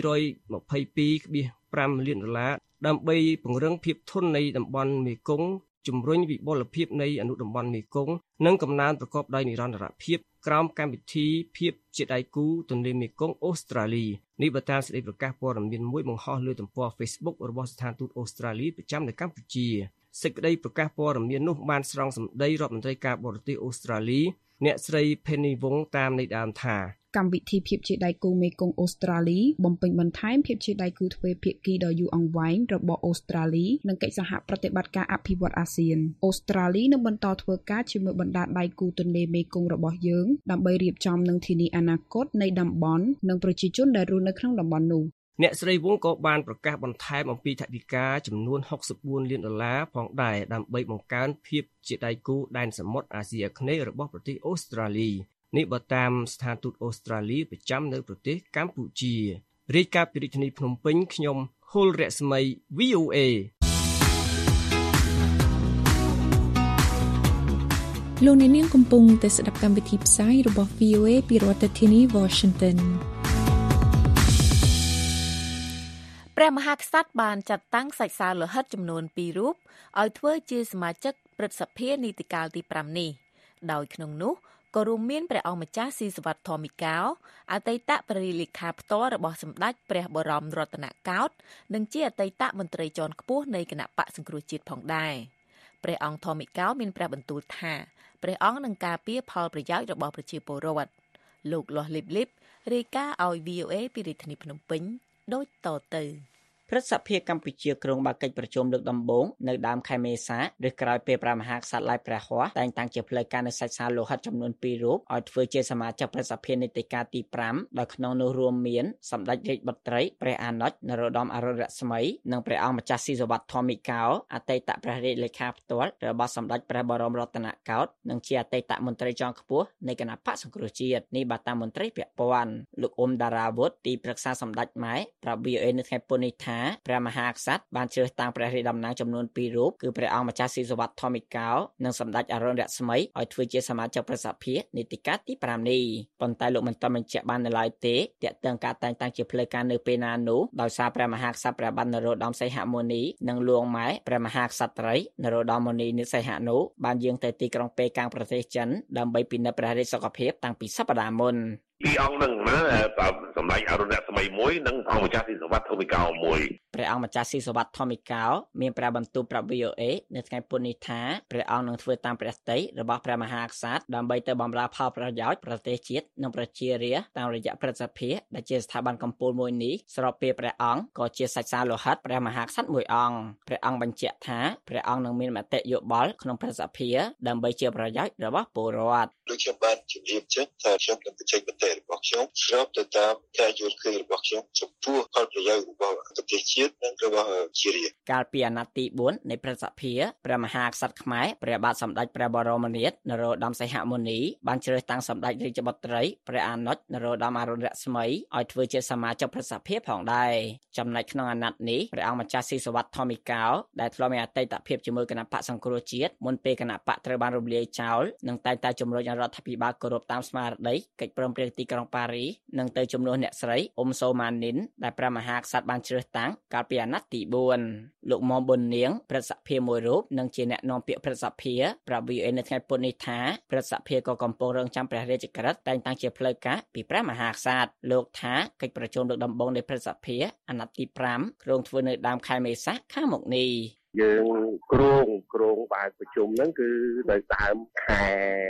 $222.5 លានដើម្បីពង្រឹងភាពធន់នៃតំបន់មេគង្គជំរុញវិបុលភាពនៃអនុតំបន់មេគង្គនិងកំណើនប្រកបដោយនិរន្តរភាពក្រោមកម្មវិធីភាពជាដៃគូទន្លេមេគង្គអូស្ត្រាលីនេះបើតាមសេចក្តីប្រកាសព័ត៌មានមួយបង្ហោះលើទំព័រ Facebook របស់ស្ថានទូតអូស្ត្រាលីប្រចាំនៅកម្ពុជាសេចក្តីប្រកាសព័ត៌មាននោះបានស្រង់សម្ដីរដ្ឋមន្ត្រីការបរទេសអូស្ត្រាលីអ្នកស្រី Penny Wong តាមន័យដើមថាកម្មវិធីភាពជាដៃគូមេគង្គអូស្ត្រាលីបំពេញបន្ថែមភាពជាដៃគូទ្វេភាគីដ៏យូរអង្វែងរបស់អូស្ត្រាលីនិងកិច្ចសហប្រតិបត្តិការអភិវឌ្ឍអាស៊ានអូស្ត្រាលីនឹងបន្តធ្វើការជាមួយបណ្ដាដៃគូទន្លេមេគង្គរបស់យើងដើម្បីរៀបចំនិងធានាអនាគតនៃតំបន់និងប្រជាជនដែលរស់នៅក្នុងតំបន់នោះអ្នកស្រីវងក៏បានប្រកាសបន្ថែមអំពីថវិកាចំនួន$64 លានផងដែរដើម្បីបង្កើនភាពជាដៃគូដែនសមុទ្រអាស៊ីអាគ្នេយ៍របស់ប្រទេសអូស្ត្រាលីនេះបើតាមស្ថានទូតអូស្ត្រាលីប្រចាំនៅប្រទេសកម្ពុជារាយការណ៍ពីរាជធានីភ្នំពេញខ្ញុំហុលរស្មី VOA លោកអ្នកនាងកំពុងតែស្ដាប់កម្មវិធីផ្សាយរបស់ VOA ពីរដ្ឋធានី Washington ព្រះមហាក្សត្របានចាត់តាំងសាច់សាលោហិតចំនួន2រូបឲ្យធ្វើជាសមាជិកព្រឹទ្ធសភានីតិកាលទី5នេះដោយក្នុងនោះក៏រួមមានព្រះអង្គម្ចាស់ស៊ីសវត្ថធម្មកាអតីតព្រះរាជលេខាផ្ទាល់របស់សម្ដេចព្រះបរមរតនកោដ្ឋនិងជាអតីតមន្ត្រីជាន់ខ្ពស់នៃគណៈបកសង្គ្រោះជាតិផងដែរព្រះអង្គធម្មកាមានព្រះបន្ទូលថាព្រះអង្គនឹងការពារផលប្រយោជន៍របស់ប្រជាពលរដ្ឋលោកលាស់លីបលីបរាយការណ៍ឲ្យ VOA ពីរាជធានីភ្នំពេញដូចតទៅព្រឹទ្ធសភាកម្ពុជាក្រុងបើកកិច្ចប្រជុំលើកដំបូងនៅដើមខែមេសាឬក្រោយពេលព្រះមហាក្សត្រឡាយព្រះហស្ថតែងតាំងជាផ្លូវការនៅសាច់សាលោហិតចំនួន2រូបឲ្យធ្វើជាសមាជិកព្រឹទ្ធសភានីតិកាលទី5ដោយក្នុងនោះរួមមានសម្ដេចរាជបុត្រីព្រះអាណុចនរោត្តមអរុណរស្មីនិងព្រះអង្គម្ចាស់ស៊ីសវត្ថធម្មកាអតីតព្រះរាជលេខាផ្ទាល់របស់សម្ដេចព្រះបរមរតនកោដ្ឋនិងជាអតីតមន្ត្រីជាន់ខ្ពស់នៃគណៈបកសង្គ្រោះជាតិនេះបាទតាមមន្ត្រីពាក់ព័ន្ធលោកអ៊ុំដារាវុធទីប្រឹក្សាសម្ដេចម៉ែប្រាប់ VOA នៅថ្ងៃពុធនេះថាព្រះមហាក្សត្របានជ្រើសតាំងព្រះរាជតំណាងចំនួន2រូបគឺព្រះអង្គម្ចាស់ស៊ីសវត្ថធម្មកានិងសម្ដេចអរុណរស្មីឲ្យធ្វើជាសមាជិកព្រឹទ្ធសភានីតិកាលទី5នេះប៉ុន្តែលោកមិនទាន់បញ្ជាក់បាននៅឡើយទេទាក់ទងការតែងតាំងជាផ្លូវការនៅពេលណានោះដោយសារព្រះមហាក្សត្រព្រះបាទនរោត្តមសីហមុនីនិងលួងម៉ែព្រះមហាក្សត្រីនរោត្តមមុនីនិសីហនុបានយាងទៅទីក្រុងប៉េកាំងប្រទេសចិនដើម្បីពិនិត្យព្រះរាជសុខភាពតាំងពីសប្តាហ៍មុនពីអង្គនឹងណាសម្ដេចអរុណរស្មីមួយនិងអង្គម្ចាស់ស៊ីសវត្ថធម្មកាមួយព្រះអង្គម្ចាស់ស៊ីសវត្ថធម្មកាមានព្រះបន្ទូលប្រាប់ VOA នៅថ្ងៃពុធនេះថាព្រះអង្គនឹងធ្វើតាមព្រះទ័យរបស់ព្រះមហាក្សត្រដើម្បីទៅបម្រើផលប្រយោជន៍ប្រទេសជាតិនិងប្រជារាស្ត្រតាមរយៈព្រឹទ្ធសភាដែលជាស្ថាប័នកំពូលមួយនេះស្របពេលព្រះអង្គក៏ជាសាច់សាលោហិតព្រះមហាក្សត្រមួយអង្គព្រះអង្គបញ្ជាក់ថាព្រះអង្គនឹងមានមតិយោបល់ក្នុងព្រឹទ្ធសភាដើម្បីជាប្រយោជន៍របស់ពលរដ្ឋដូចខ្ញុំបានជម្រាបចឹងថាខ្ញុំនឹងបញ្ចេញមតិរបស់ខ្ញុំស្របទៅតាមការយល់ឃើញរបស់ខ្ញុំចំពោះផលប្រយោជន៍របស់ប្រទេសជាតិនិងរបស់ជារាស្ត្រកាលពីអាណត្តិទី4នៃព្រឹទ្ធសភាព្រះមហាក្សត្រខ្មែរព្រះបាទសម្ដេចព្រះបរមនាថនរោត្តមសីហមុនីបានជ្រើសតាំងសម្ដេចរាជបុត្រីព្រះអាណុចនរោត្តមអរុណរស្មីឲ្យធ្វើជាសមាជិកព្រឹទ្ធសភាផងដែរចំណែកក្នុងអាណត្តិនេះព្រះអង្គម្ចាស់ស៊ីសវត្ថធម្មកាដែលធ្លាប់មានអតីតភាពជាមួយគណៈបកសង្គ្រោះជាតិមុនពេលគណៈបកត្រូវបានរំលាយចោលនិងតែងតែជំរុញរដ្ឋាភិបាលគោរពតាមស្មារតីកិច្ចព្រមព្រៀងទីក្រុងប៉ារីសនិងទៅជំនួសអ្នកស្រីអ៊ុំសូម៉ានីនដែលព្រះមហាក្សត្របានជ្រើសតាំងកាលពីអាណត្តិទី4លោកមុំប៊ុននាងព្រឹទ្ធសភាមួយរូបនិងជាអ្នកនាំពាក្យព្រឹទ្ធសភាប្រាប់ VOA នៅថ្ងៃពុធនេះថាព្រឹទ្ធសភាក៏កំពុងរងចាំព្រះរាជក្រឹត្យតែងតាំងជាផ្លូវការពីព្រះមហាក្សត្រលោកថាកិច្ចប្រជុំលើកដំបូងនៃព្រឹទ្ធសភាអាណត្តិទី5គ្រោងធ្វើនៅដើមខែមេសាខាងមុខនេះយើងគ្រោងបើកប្រជុំហ្នឹងគឺនៅដើមខែ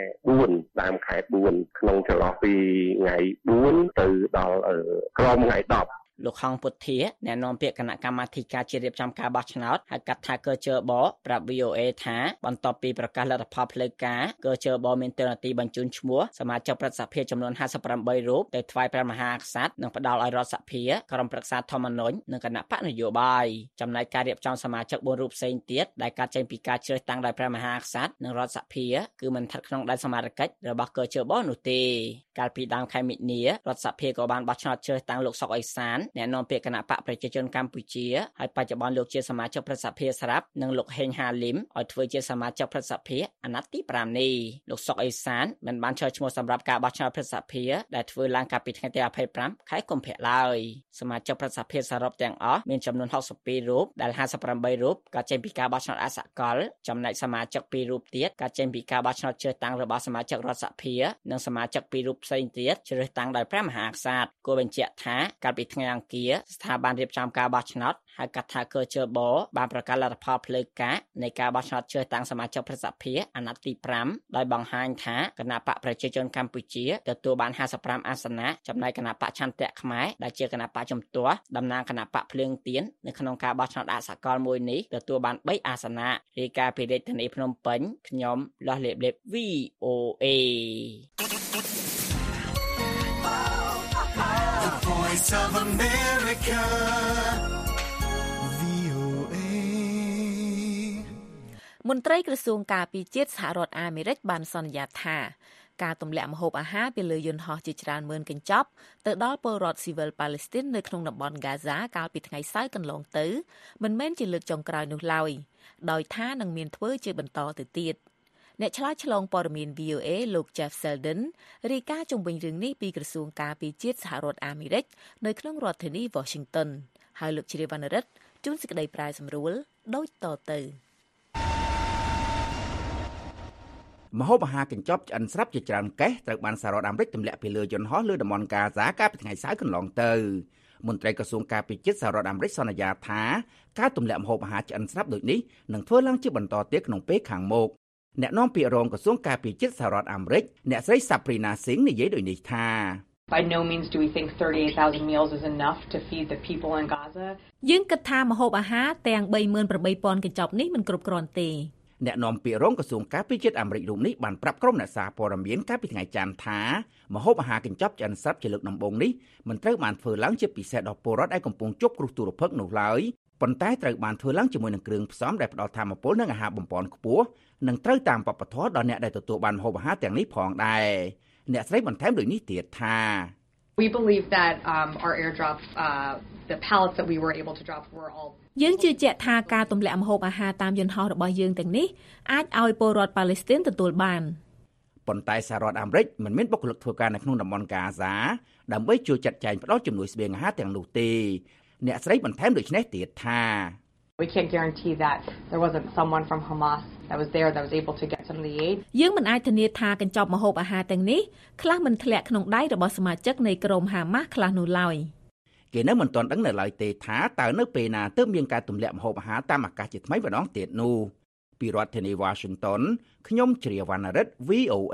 4ក្នុងចន្លោះពីថ្ងៃ4ទៅដល់ក្រោមថ្ងៃ10 លោកហងពុទ្ធាអ្នកនាំពាក្យគណៈកម្មាធិការជាតិរៀបចំការបោះឆ្នោតហៅកាត់ថាកើជើបប្រាប់ VOA ថាបន្ទាប់ពីប្រកាសលទ្ធផលផ្លូវការកើជើបមានតួនាទីបញ្ជូនឈ្មោះសមាជិកព្រឹទ្ធសភាចំនួន58រូបទៅថ្វាយព្រះមហាក្សត្រនិងផ្ដល់ឲ្យរដ្ឋសភាក្រុមប្រឹក្សាធម្មនុញ្ញនិងគណៈបកនយោបាយចំណែកការរៀបចំសមាជិក4រូបផ្សេងទៀតដែលកាត់ចេញពីការជ្រើសតាំងដោយព្រះមហាក្សត្រនិងរដ្ឋសភាគឺមិនស្ថិតក្នុងដែនសមត្ថកិច្ចរបស់កើជើបនោះទេកាលពីដើមខែមិនិនារដ្ឋសភាក៏បានបោះឆ្នោតជ្រើសតាំងលោកសុកអេសានអ្នកនាំពាក្យគណៈបកប្រជាជនកម្ពុជាហើយបច្ចុប្បន្នលោកជាសមាជិកព្រឹទ្ធសភាស្រាប់និងលោកហេងហាលីមឲ្យធ្វើជាសមាជិកព្រឹទ្ធសភាអាណត្តិទី5នេះលោកសុកអេសានមិនបានចូលឈ្មោះសម្រាប់ការបោះឆ្នោតព្រឹទ្ធសភាដែលធ្វើឡើងកាលពីថ្ងៃទី25ខែកុម្ភៈឡើយសមាជិកព្រឹទ្ធសភាសរុបទាំងអស់មានចំនួន62រូបដែល58រូបក៏ចេញពីការបោះឆ្នោតអសកលចំណែកសមាជិក2រូបទៀតក៏ចេញពីការបោះឆ្នោតជ្រើសតាំងរបស់សមាជិករដ្ឋសភានិងសមាជិក2រូបផ្សេងទៀតជ្រើសតាំងដោយព្រះមហាក្សត្រគួរបញ្ជាក់ថាកាលពីថ្ងៃអង្គារស្ថាប័នរៀបចំការបោះឆ្នោតហៅកាត់ថាកើជើបបានប្រកាសលទ្ធផលផ្លូវការនៃការបោះឆ្នោតជ្រើសតាំងសមាជិកព្រឹទ្ធសភាអាណត្តិទី5ដោយបង្ហាញថាគណៈបកប្រជាជនកម្ពុជាទទួលបាន55អាសនៈចំណែកគណៈបកឆន្ទៈខ្មែរដែលជាគណៈបកជំទាស់តំណាងគណៈបកភ្លើងទៀននៅក្នុងការបោះឆ្នោតអសកលមួយនេះទទួលបាន3អាសនៈរាយការណ៍ពីរាជធានីភ្នំពេញខ្ញុំលាស់លេបលេប VOA The Voice of America VOA មន្ត្រីក្រសួងការពារជាតិសហរដ្ឋអាមេរិកបានសន្យាថាការទម្លាក់ម្ហូបអាហារពីលើយន្តហោះជាច្រើនម៉ឺនកញ្ចប់ទៅដល់ពលរដ្ឋស៊ីវិលប៉ាឡេស្ទីននៅក្នុងតំបន់ហ្គាហ្សាកាលពីថ្ងៃសៅរ៍កន្លងទៅមិនមែនជាលើកចុងក្រោយនោះឡើយដោយថានឹងមានធ្វើជាបន្តទៅទៀតអ្នកឆ្លើយឆ្លងព័ត៌មាន VOA លោក Jeff Selden រាយការណ៍ជុំវិញរឿងនេះពីក្រសួងការពារជាតិសហរដ្ឋអាមេរិកនៅក្នុងរដ្ឋធានី Washington ហើយលោកជ្រាវណ្ណរិទ្ធជួនសេចក្តីប្រាយសម្រួលដូចតទៅម្ហូបអាហារកញ្ចប់ឆ្អិនស្រាប់ជាច្រើនកេសត្រូវបានសហរដ្ឋអាមេរិកទម្លាក់ពីលើយន្តហោះលើតំបន់ហ្គាហ្សាកាលពីថ្ងៃសៅរ៍កន្លងទៅមន្ត្រីក្រសួងការពារជាតិសហរដ្ឋអាមេរិកសន្យាថាការទម្លាក់ម្ហូបអាហារឆ្អិនស្រាប់ដូចនេះនឹងធ្វើឡើងជាបន្តទៀតក្នុងពេលខាងមុខអ្នកនាំពាក្យរងក្រសួងការពារជាតិសហរដ្ឋអាមេរិកអ្នកស្រី Sabrina Singh និយាយដូចនេះថា By no means do we think 38,000 meals is enough to feed the people in Gaza. យើងគិតថាម្ហូបអាហារទាំង 38,000 កញ្ចប់នេះមិនគ្រប់គ្រាន់ទេអ្នកនាំពាក្យរងក្រសួងការពារជាតិអាមេរិករូបនេះបានប្រាប់ក្រុមអ្នកសារព័ត៌មានកាលពីថ្ងៃច័ន្ទថាម្ហូបអាហារកញ្ចប់ឆ្អិនស្រាប់ជាលើកដំបូងនេះមិនត្រូវបានធ្វើឡើងជាពិសេសដល់ពលរដ្ឋដែលកំពុងជាប់គ្រោះទុរភិក្សនោះឡើយប៉ុន្តែត្រូវបានធ្វើឡើងជាមួយនឹងគ្រឿងផ្សំដែលផ្ដល់ថាមពលនិងអាហារបំពន់ខ្ពស់និងត្រូវតាមវប្បធម៌ដល់អ្នកដែលទទួលបានម្ហូបអាហារទាំងនេះផងដែរអ្នកស្រីបន្ថែមដូចនេះទៀតថា We believe that our airdrops the pallets that we were able to drop were all យើងជឿជាក់ថាការទម្លាក់ម្ហូបអាហារតាមយន្តហោះរបស់យើងទាំងនេះអាចឲ្យពលរដ្ឋប៉ាឡេស្ទីនទទួលបានប៉ុន្តែសហរដ្ឋអាមេរិកមិនមានបុគ្គលិកធ្វើការនៅក្នុងតំបន់ហ្គាហ្សាដើម្បីជួយចាត់ចែងផ្ដល់ជំនួយស្បៀងអាហារទាំងនោះទេអ្នកស្រីបន្ថែមដូចនេះទៀតថា We can't guarantee that there wasn't someone from Hamas that was there that was able to get some of the aid. យើងមិនអាចធានាថាកញ្ចប់ម្ហូបអាហារទាំងនេះខ្លះមិនធ្លាក់ក្នុងដៃរបស់សមាជិកនៃក្រុមហាម៉ាស់ខ្លះនោះឡើយគេនៅមិនទាន់ដឹងនៅឡើយទេថាតើនៅពេលណាទើបមានការទម្លាក់ម្ហូបអាហារតាមអាកាសជាថ្មីម្ដងទៀតនោះពីរដ្ឋធានី Washington ខ្ញុំជ្រាវណ្ណរិទ្ធ VOA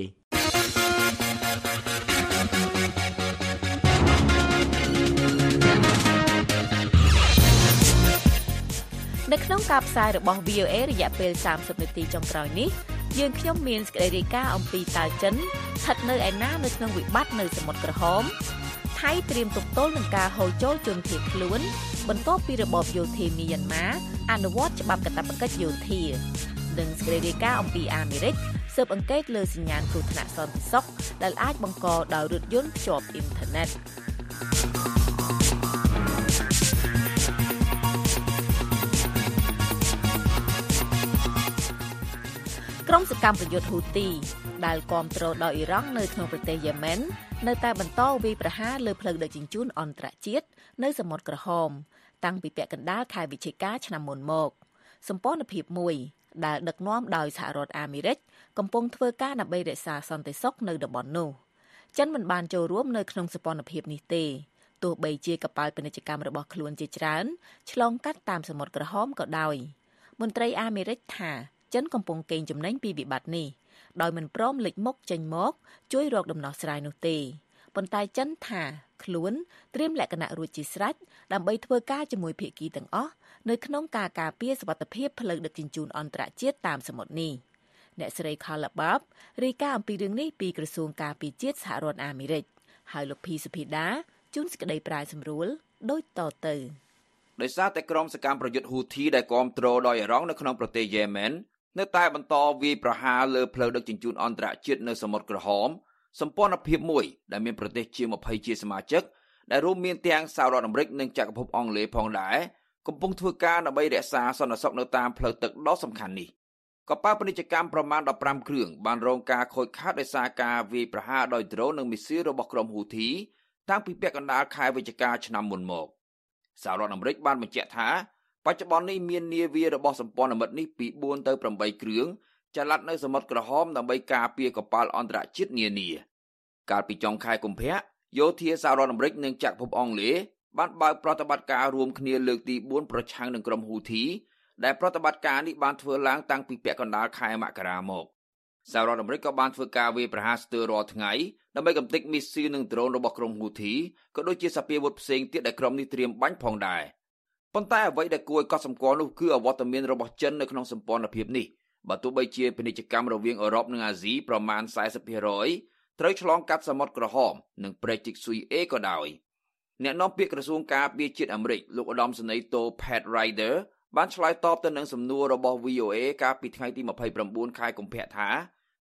នៅក្នុងការផ្សាយរបស់ VOA រយៈពេល30នាទីចុងក្រោយនេះយើងខ្ញុំមានសេចក្តីរាយការណ៍អំពីតើចិនស្ថិតនៅឯណានៅក្នុងវិបត្តិនៅសមុទ្រក្រហមថៃត្រៀមទប់ទល់នឹងការហូរចូលជនភៀសខ្លួនបន្ទាប់ពីរបបយោធាមីយ៉ាន់ម៉ាអនុវត្តច្បាប់កាតព្វកិច្ចយោធានិងសេចក្តីរាយការណ៍អំពីអាមេរិកស៊ើបអង្កេតលើសញ្ញាណគ្រោះថ្នាក់សន្តិសុខដែលអាចបង្កដោយរថយន្តភ្ជាប់អ៊ីនធឺណិតក្រុមសកម្មប្រយុទ្ធហ៊ូទីដែលគាំទ្រដោយអ៊ីរ៉ង់នៅក្នុងប្រទេសយេម៉ែននៅតែបន្តវាយប្រហារលើផ្លូវដឹកជញ្ជូនអន្តរជាតិនៅសមុទ្រក្រហមតាំងពីពាក់កណ្ដាលខែវិច្ឆិកាឆ្នាំមុនមកសម្ព័ន្ធភាពមួយដែលដឹកនាំដោយសហរដ្ឋអាមេរិកកំពុងធ្វើការដើម្បីរក្សាសន្តិសុខនៅតំបន់នោះចិនមិនបានចូលរួមនៅក្នុងសម្ព័ន្ធភាពនេះទេទោះបីជាកប៉ាល់ពាណិជ្ជកម្មរបស់ខ្លួនជាច្រើនឆ្លងកាត់តាមសមុទ្រក្រហមក៏ដោយមន្ត្រីអាមេរិកថាចិនកំពុងកេងចំណេញពីវិបត្តិនេះដោយមិនព្រមលេចមុខចេញមកជួយរកដំណោះស្រាយនោះទេប៉ុន្តែចិនថាខ្លួនត្រៀមលក្ខណៈរួចជាស្រេចដើម្បីធ្វើការជាមួយភាគីទាំងអស់នៅក្នុងការការពារសុវត្ថិភាពផ្លូវដឹកជញ្ជូនអន្តរជាតិតាមសមុទ្រនេះអ្នកស្រី Carla Babb រាយការណ៍អំពីរឿងនេះពីក្រសួងការពារជាតិសហរដ្ឋអាមេរិកហើយលោកភីសុភីដាជួនសេចក្តីប្រាយសម្រួលដូចតទៅដោយសារតែក្រុមសកម្មប្រយុទ្ធហ៊ូធីដែលគាំទ្រដោយអ៊ីរ៉ង់នៅក្នុងប្រទេសយេម៉ែននៅតែបន្តវាយប្រហារលើផ្លូវដឹកជញ្ជូនអន្តរជាតិនៅសមុទ្រក្រហមសម្ព័ន្ធភាពមួយដែលមានប្រទេសជាង20ជាសមាជិកដែលរួមមានទាំងសហរដ្ឋអាមេរិកនិងចក្រភពអង់គ្លេសផងដែរកំពុងធ្វើការដើម្បីរក្សាសន្តិសុខនៅតាមផ្លូវទឹកដ៏សំខាន់នេះកប៉ាល់ពាណិជ្ជកម្មប្រមាណ15គ្រឿងបានរងការខូចខាតដោយសារការវាយប្រហារដោយដ្រូននិងមីស៊ីលរបស់ក្រុមហ៊ូធីតាំងពីពាក់កណ្ដាលខែវិច្ឆិកាឆ្នាំមុនមកសហរដ្ឋអាមេរិកបានបញ្ជាក់ថាបច្ចុប្បន្ននេះមាននាវារបស់សម្ព័ន្ធមិត្តនេះពី4ទៅ8គ្រឿងចល័តនៅសមុទ្រក្រហមដើម្បីការពារកប៉ាល់អន្តរជាតិនានាកាលពីចុងខែកុម្ភៈយោធាសហរដ្ឋអាមេរិកនិងចក្រភពអង់គ្លេសបានបើកប្រតិបត្តិការរួមគ្នាលើកទី4ប្រឆាំងនឹងក្រុមហ៊ូធីដែលប្រតិបត្តិការនេះបានធ្វើឡើងតាំងពីពាក់កណ្ដាលខែមករាមកសហរដ្ឋអាមេរិកក៏បានធ្វើការវាយប្រហារស្ទើររាល់ថ្ងៃដើម្បីកំទេចមីស៊ីលនិងដ្រូនរបស់ក្រុមហ៊ូធីក៏ដូចជាសពាវុធផ្សេងទៀតដែលក្រុមនេះត្រៀមបាញ់ផងដែរប៉ុន្តែអ្វីដែលគួរឲ្យកត់សម្គាល់នោះគឺអវត្តមានរបស់ចិននៅក្នុងសម្ព័ន្ធភាពនេះបើទោះបីជាពាណិជ្ជកម្មរវាងអឺរ៉ុបនិងអាស៊ីប្រមាណ 40% ត្រូវឆ្លងកាត់សមុទ្រក្រហមនិងព្រែកជីកស៊ុយអេក៏ដោយអ្នកនាំពាក្យក្រសួងការពារជាតិអាមេរិកលោកឧត្តមសេនីយ៍តូ Pat Ryder បានឆ្លើយតបទៅនឹងសំណួររបស់ VOA កាលពីថ្ងៃទី29ខែកុម្ភៈថា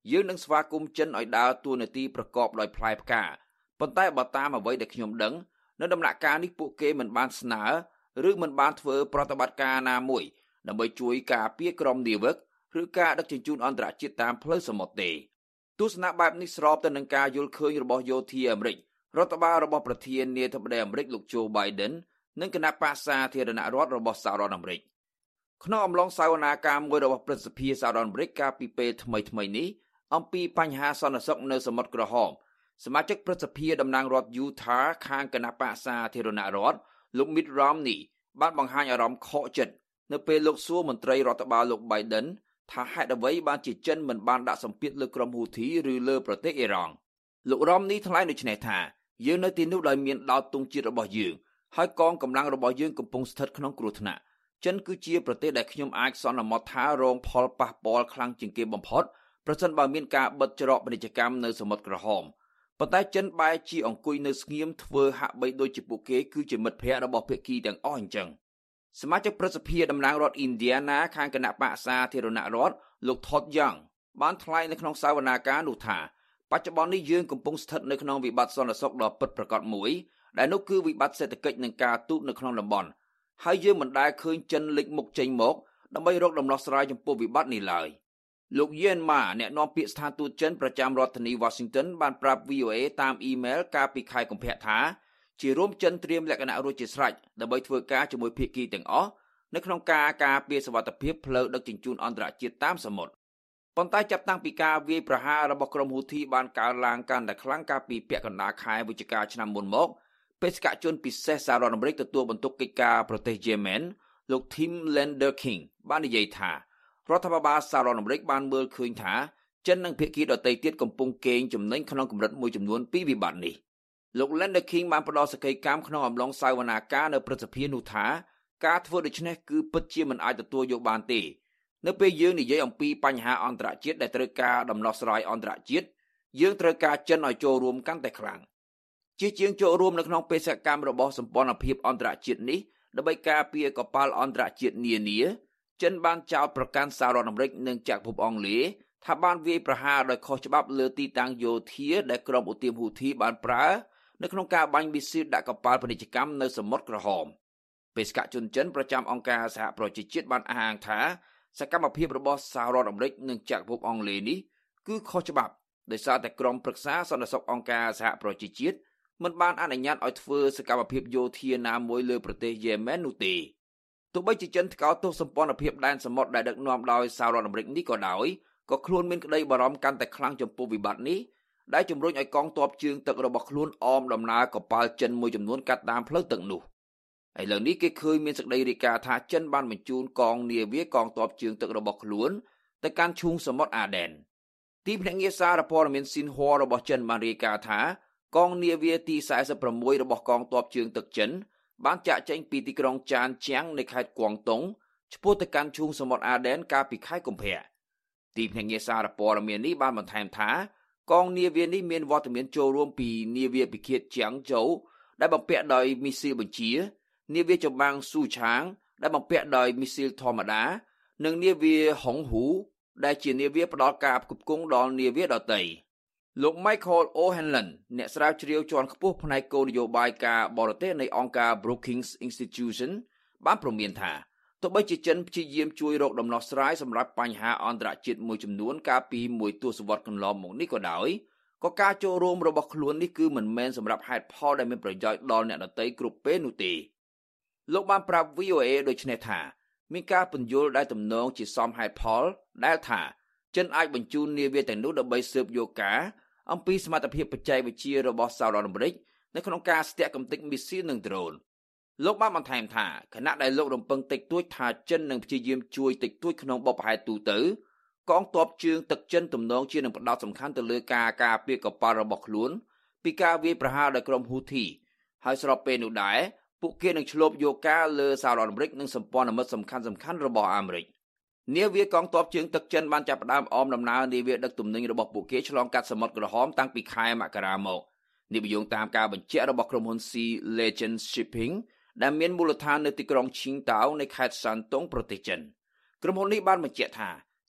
យើងនឹងស្វាគមន៍ចិនឲ្យដើរតួនាទីប្រកបដោយផ្លែផ្កាប៉ុន្តែបើតាមអ្វីដែលខ្ញុំដឹងនៅដំណាក់កាលនេះពួកគេមិនបានស្នើឬមិនបានធ្វើប្រតិបត្តិការណាមួយដើម្បីជួយការពារក្រុមនាវិកឬការដឹកជញ្ជូនអន្តរជាតិតាមផ្លូវសមុទ្រទេទស្សនៈបែបនេះស្របទៅនឹងការយល់ឃើញរបស់យោធាអាមេរិករដ្ឋបាលរបស់ប្រធានាធិបតីអាមេរិកលោក Joe Biden និងគណៈបក្សសាធារណរដ្ឋរបស់សហរដ្ឋអាមេរិកក្នុងអំឡុងសវនាការមួយរបស់ព្រឹទ្ធសភាសហរដ្ឋអាមេរិកកាលពីពេលថ្មីៗនេះអំពីបញ្ហាសន្តិសុខនៅសមុទ្រក្រហមសមាជិកព្រឹទ្ធសភាតំណាងរដ្ឋ Utah ខាងគណៈបក្សសាធារណរដ្ឋលោក Mitt Romney បានបង្ហាញអារម្មណ៍ខកចិត្តនៅពេលលោកសួរមន្ត្រីរដ្ឋបាលលោក Biden ថាហេតុអ្វីបានជាចិនមិនបានដាក់សម្ពាធលើក្រុមហ៊ូធីឬលើប្រទេសអ៊ីរ៉ង់លោក Romney ថ្លែងដូចនេះថាយើងនៅទីនោះដោយមានដោតទង់ជាតិរបស់យើងហើយកងកម្លាំងរបស់យើងកំពុងស្ថិតក្នុងគ្រោះថ្នាក់ចិនគឺជាប្រទេសដែលខ្ញុំអាចសន្មតថារងផលប៉ះពាល់ខ្លាំងជាងគេបំផុតប្រសិនបើមានការបិទច្រកពាណិជ្ជកម្មនៅសមុទ្រក្រហមប៉ុន្តែចិនបែរជាអង្គុយនៅស្ងៀមធ្វើហាក់បីដូចជាពួកគេគឺជាមិត្តភ័ក្តិរបស់ភាគីទាំងអស់អញ្ចឹងសមាជិកព្រឹទ្ធសភាតំណាងរដ្ឋ Indiana ខាងគណៈបក្សសាធារណរដ្ឋលោក Todd Young បានថ្លែងនៅក្នុងសវនាការនោះថាបច្ចុប្បន្ននេះយើងកំពុងស្ថិតនៅក្នុងវិបត្តិសន្តិសុខដ៏ពិតប្រាកដមួយដែលនោះគឺវិបត្តិសេដ្ឋកិច្ចនិងការទូតនៅក្នុងតំបន់ហើយយើងមិនដែលឃើញចិនលេចមុខចេញមកដើម្បីរកដំណោះស្រាយចំពោះវិបត្តិនេះឡើយលោកយេនម៉ាអ្នកនាំពាក្យស្ថានទូតចិនប្រចាំរដ្ឋធានី Washington បានប្រាប់ VOA តាមអ៊ីមែលកាលពីខែកុម្ភៈថាជារួមចិនត្រៀមលក្ខណៈរួចជាស្រេចដើម្បីធ្វើការជាមួយភាគីទាំងអស់នៅក្នុងការការពារសុវត្ថិភាពផ្លូវដឹកជញ្ជូនអន្តរជាតិតាមសមុទ្រប៉ុន្តែចាប់តាំងពីការវាយប្រហាររបស់ក្រុមហ៊ូធីបានកើនឡើងកាន់តែខ្លាំងកាលពីពាក់កណ្ដាលខែវិច្ឆិកាឆ្នាំមុនមកបេសកជនពិសេសសហរដ្ឋអាមេរិកទទួលបន្ទុកកិច្ចការប្រទេសយេម៉ែនលោក Tim Lender King បាននិយាយថារដ្ឋាភិបាលសហរដ្ឋអាមេរិកបានមើលឃើញថាចិននិងភាគីដទៃទៀតកំពុងកេងចំណេញក្នុងកម្រិតមួយចំនួនពីវិបត្តិនេះលោក Lender King បានផ្ដល់សក្ខីកម្មក្នុងអំឡុងសវនាការនៅព្រឹទ្ធសភានោះថាការធ្វើដូច្នេះគឺពិតជាមិនអាចទទួលយកបានទេនៅពេលយើងនិយាយអំពីបញ្ហាអន្តរជាតិដែលត្រូវការដំណោះស្រាយអន្តរជាតិយើងត្រូវការចិនឲ្យចូលរួមកាន់តែខ្លាំងជាជាងចូលរួមនៅក្នុងបេសកកម្មរបស់សម្ព័ន្ធភាពអន្តរជាតិនេះដើម្បីការពារកប៉ាល់អន្តរជាតិនានាចិនបានចោទប្រកាន់សហរដ្ឋអាមេរិកនិងចក្រភពអង់គ្លេសថាបានវាយប្រហារដោយខុសច្បាប់លើទីតាំងយោធាដែលក្រុមឧទាមហ៊ូធីបានប្រើនៅក្នុងការបាញ់មីស៊ីលដាក់កប៉ាល់ពាណិជ្ជកម្មនៅសមុទ្រក្រហមបេសកជនចិនប្រចាំអង្គការសហប្រជាជាតិបានអះអាងថាសកម្មភាពរបស់សហរដ្ឋអាមេរិកនិងចក្រភពអង់គ្លេសនេះគឺខុសច្បាប់ដោយសារតែក្រុមប្រឹក្សាសន្តិសុខអង្គការសហប្រជាជាតិមិនបានអនុញ្ញាតឲ្យធ្វើសកម្មភាពយោធាណាមួយលើប្រទេសយេម៉ែននោះទេទោះបីជាចិនថ្កោលទោសសម្ព័ន្ធភាពដែនសមុទ្រដែលដឹកនាំដោយសហរដ្ឋអាមេរិកនេះក៏ដោយក៏ខ្លួនមានក្តីបារម្ភកាន់តែខ្លាំងចំពោះវិបត្តិនេះដែលជំរុញឲ្យកងទ័ពជើងទឹករបស់ខ្លួនអមដំណើរកប៉ាល់ចិនមួយចំនួនកាត់តាមផ្លូវទឹកនោះឥឡូវនេះគេឃើញមានសេចក្តីរាយការណ៍ថាចិនបានបញ្ជូនកងនាវាកងទ័ពជើងទឹករបស់ខ្លួនទៅកាន់ឈូងសមុទ្រអាដែនទីភ្នាក់ងារសារព័ត៌មានស៊ីនហួររបស់ចិនបានរាយការណ៍ថាកងនាវាទី46របស់កងទ័ពជើងទឹកចិនបានចាក់ចែងពីទីក្រុងចានជៀងនៃខេត្តគួងតុងឆ្ពោះទៅកាន់ឈូងសមុទ្រអាដែនកាលពីខែកុម្ភៈទីភ្នាក់ងារសារព័ត៌មាននេះបានបន្ថែមថាកងនាវានេះមានវត្តមានចូលរួមពីនាវាពិឃាតជៀងជូដែលបំពាក់ដោយមីស៊ីលបញ្ជានាវាចម្បាំងស៊ូឆាងដែលបំពាក់ដោយមីស៊ីលធម្មតានិងនាវាហុងហ៊ូដែលជានាវាផ្ដល់ការផ្គត់ផ្គង់ដល់នាវាដទៃលោក Michael O'Hanlon អ្នកស្រាវជ្រាវជាន់ខ្ពស់ផ្នែកគោលនយោបាយការបរទេសនៃអង្គការ Brookings Institution បានព្រមានថាទោះបីជាចិនព្យាយាមជួយរកដំណោះស្រាយសម្រាប់បញ្ហាអន្តរជាតិមួយចំនួនកាលពីមួយទសវត្សរ៍កន្លងមកនេះក៏ដោយក៏ការចូលរួមរបស់ខ្លួននេះគឺមិនមែនសម្រាប់ហេតុផលដែលមានប្រយោជន៍ដល់អ្នកដទៃគ្រប់ពេលនោះទេលោកបានប្រាប់ VOA ដូចនេះថាមានការពន្យល់ដែលទំនងជាសមហេតុផលដែលថាចិនអាចបញ្ជូននាវាទាំងនោះដើម្បីស៊ើបយកការអំពីសមត្ថភាពបច្ចេកវិទ្យារបស់សហរដ្ឋអាមេរិកនៅក្នុងការស្ទាក់កំទេចមីស៊ីលនិងដ្រូនលោកបានបន្ថែមថាខណៈដែលលោករំពឹងតិចតួចថាចិននឹងព្យាយាមជួយតិចតួចក្នុងបបផែទូទៅកងទ័ពជើងទឹកចិនទំនងជានឹងផ្ដោតសំខាន់ទៅលើការការពារកប៉ាល់របស់ខ្លួនពីការវាយប្រហារដោយក្រុមហ៊ូធីហើយស្របពេលនោះដែរពួកគេនឹងឆ្លូបយកការលើសហរដ្ឋអាមេរិកនិងសម្ព័ន្ធមិត្តសំខាន់ៗរបស់អាមេរិកនាវាកងទ័ពជើងទឹកចិនបានចាប់ផ្ដើមអមដំណើរនាវាដឹកទំនិញរបស់ពួកគេឆ្លងកាត់សមុទ្រក្រហមតាំងពីខែមករាមកនេះបញ្យងតាមការបញ្ជាក់របស់ក្រុមហ៊ុន Sea Legend Shipping ដែលមានមូលដ្ឋាននៅទីក្រុងឈីងតាវនៃខេត្តសានតុងប្រទេសចិនក្រុមហ៊ុននេះបានបញ្ជាក់ថា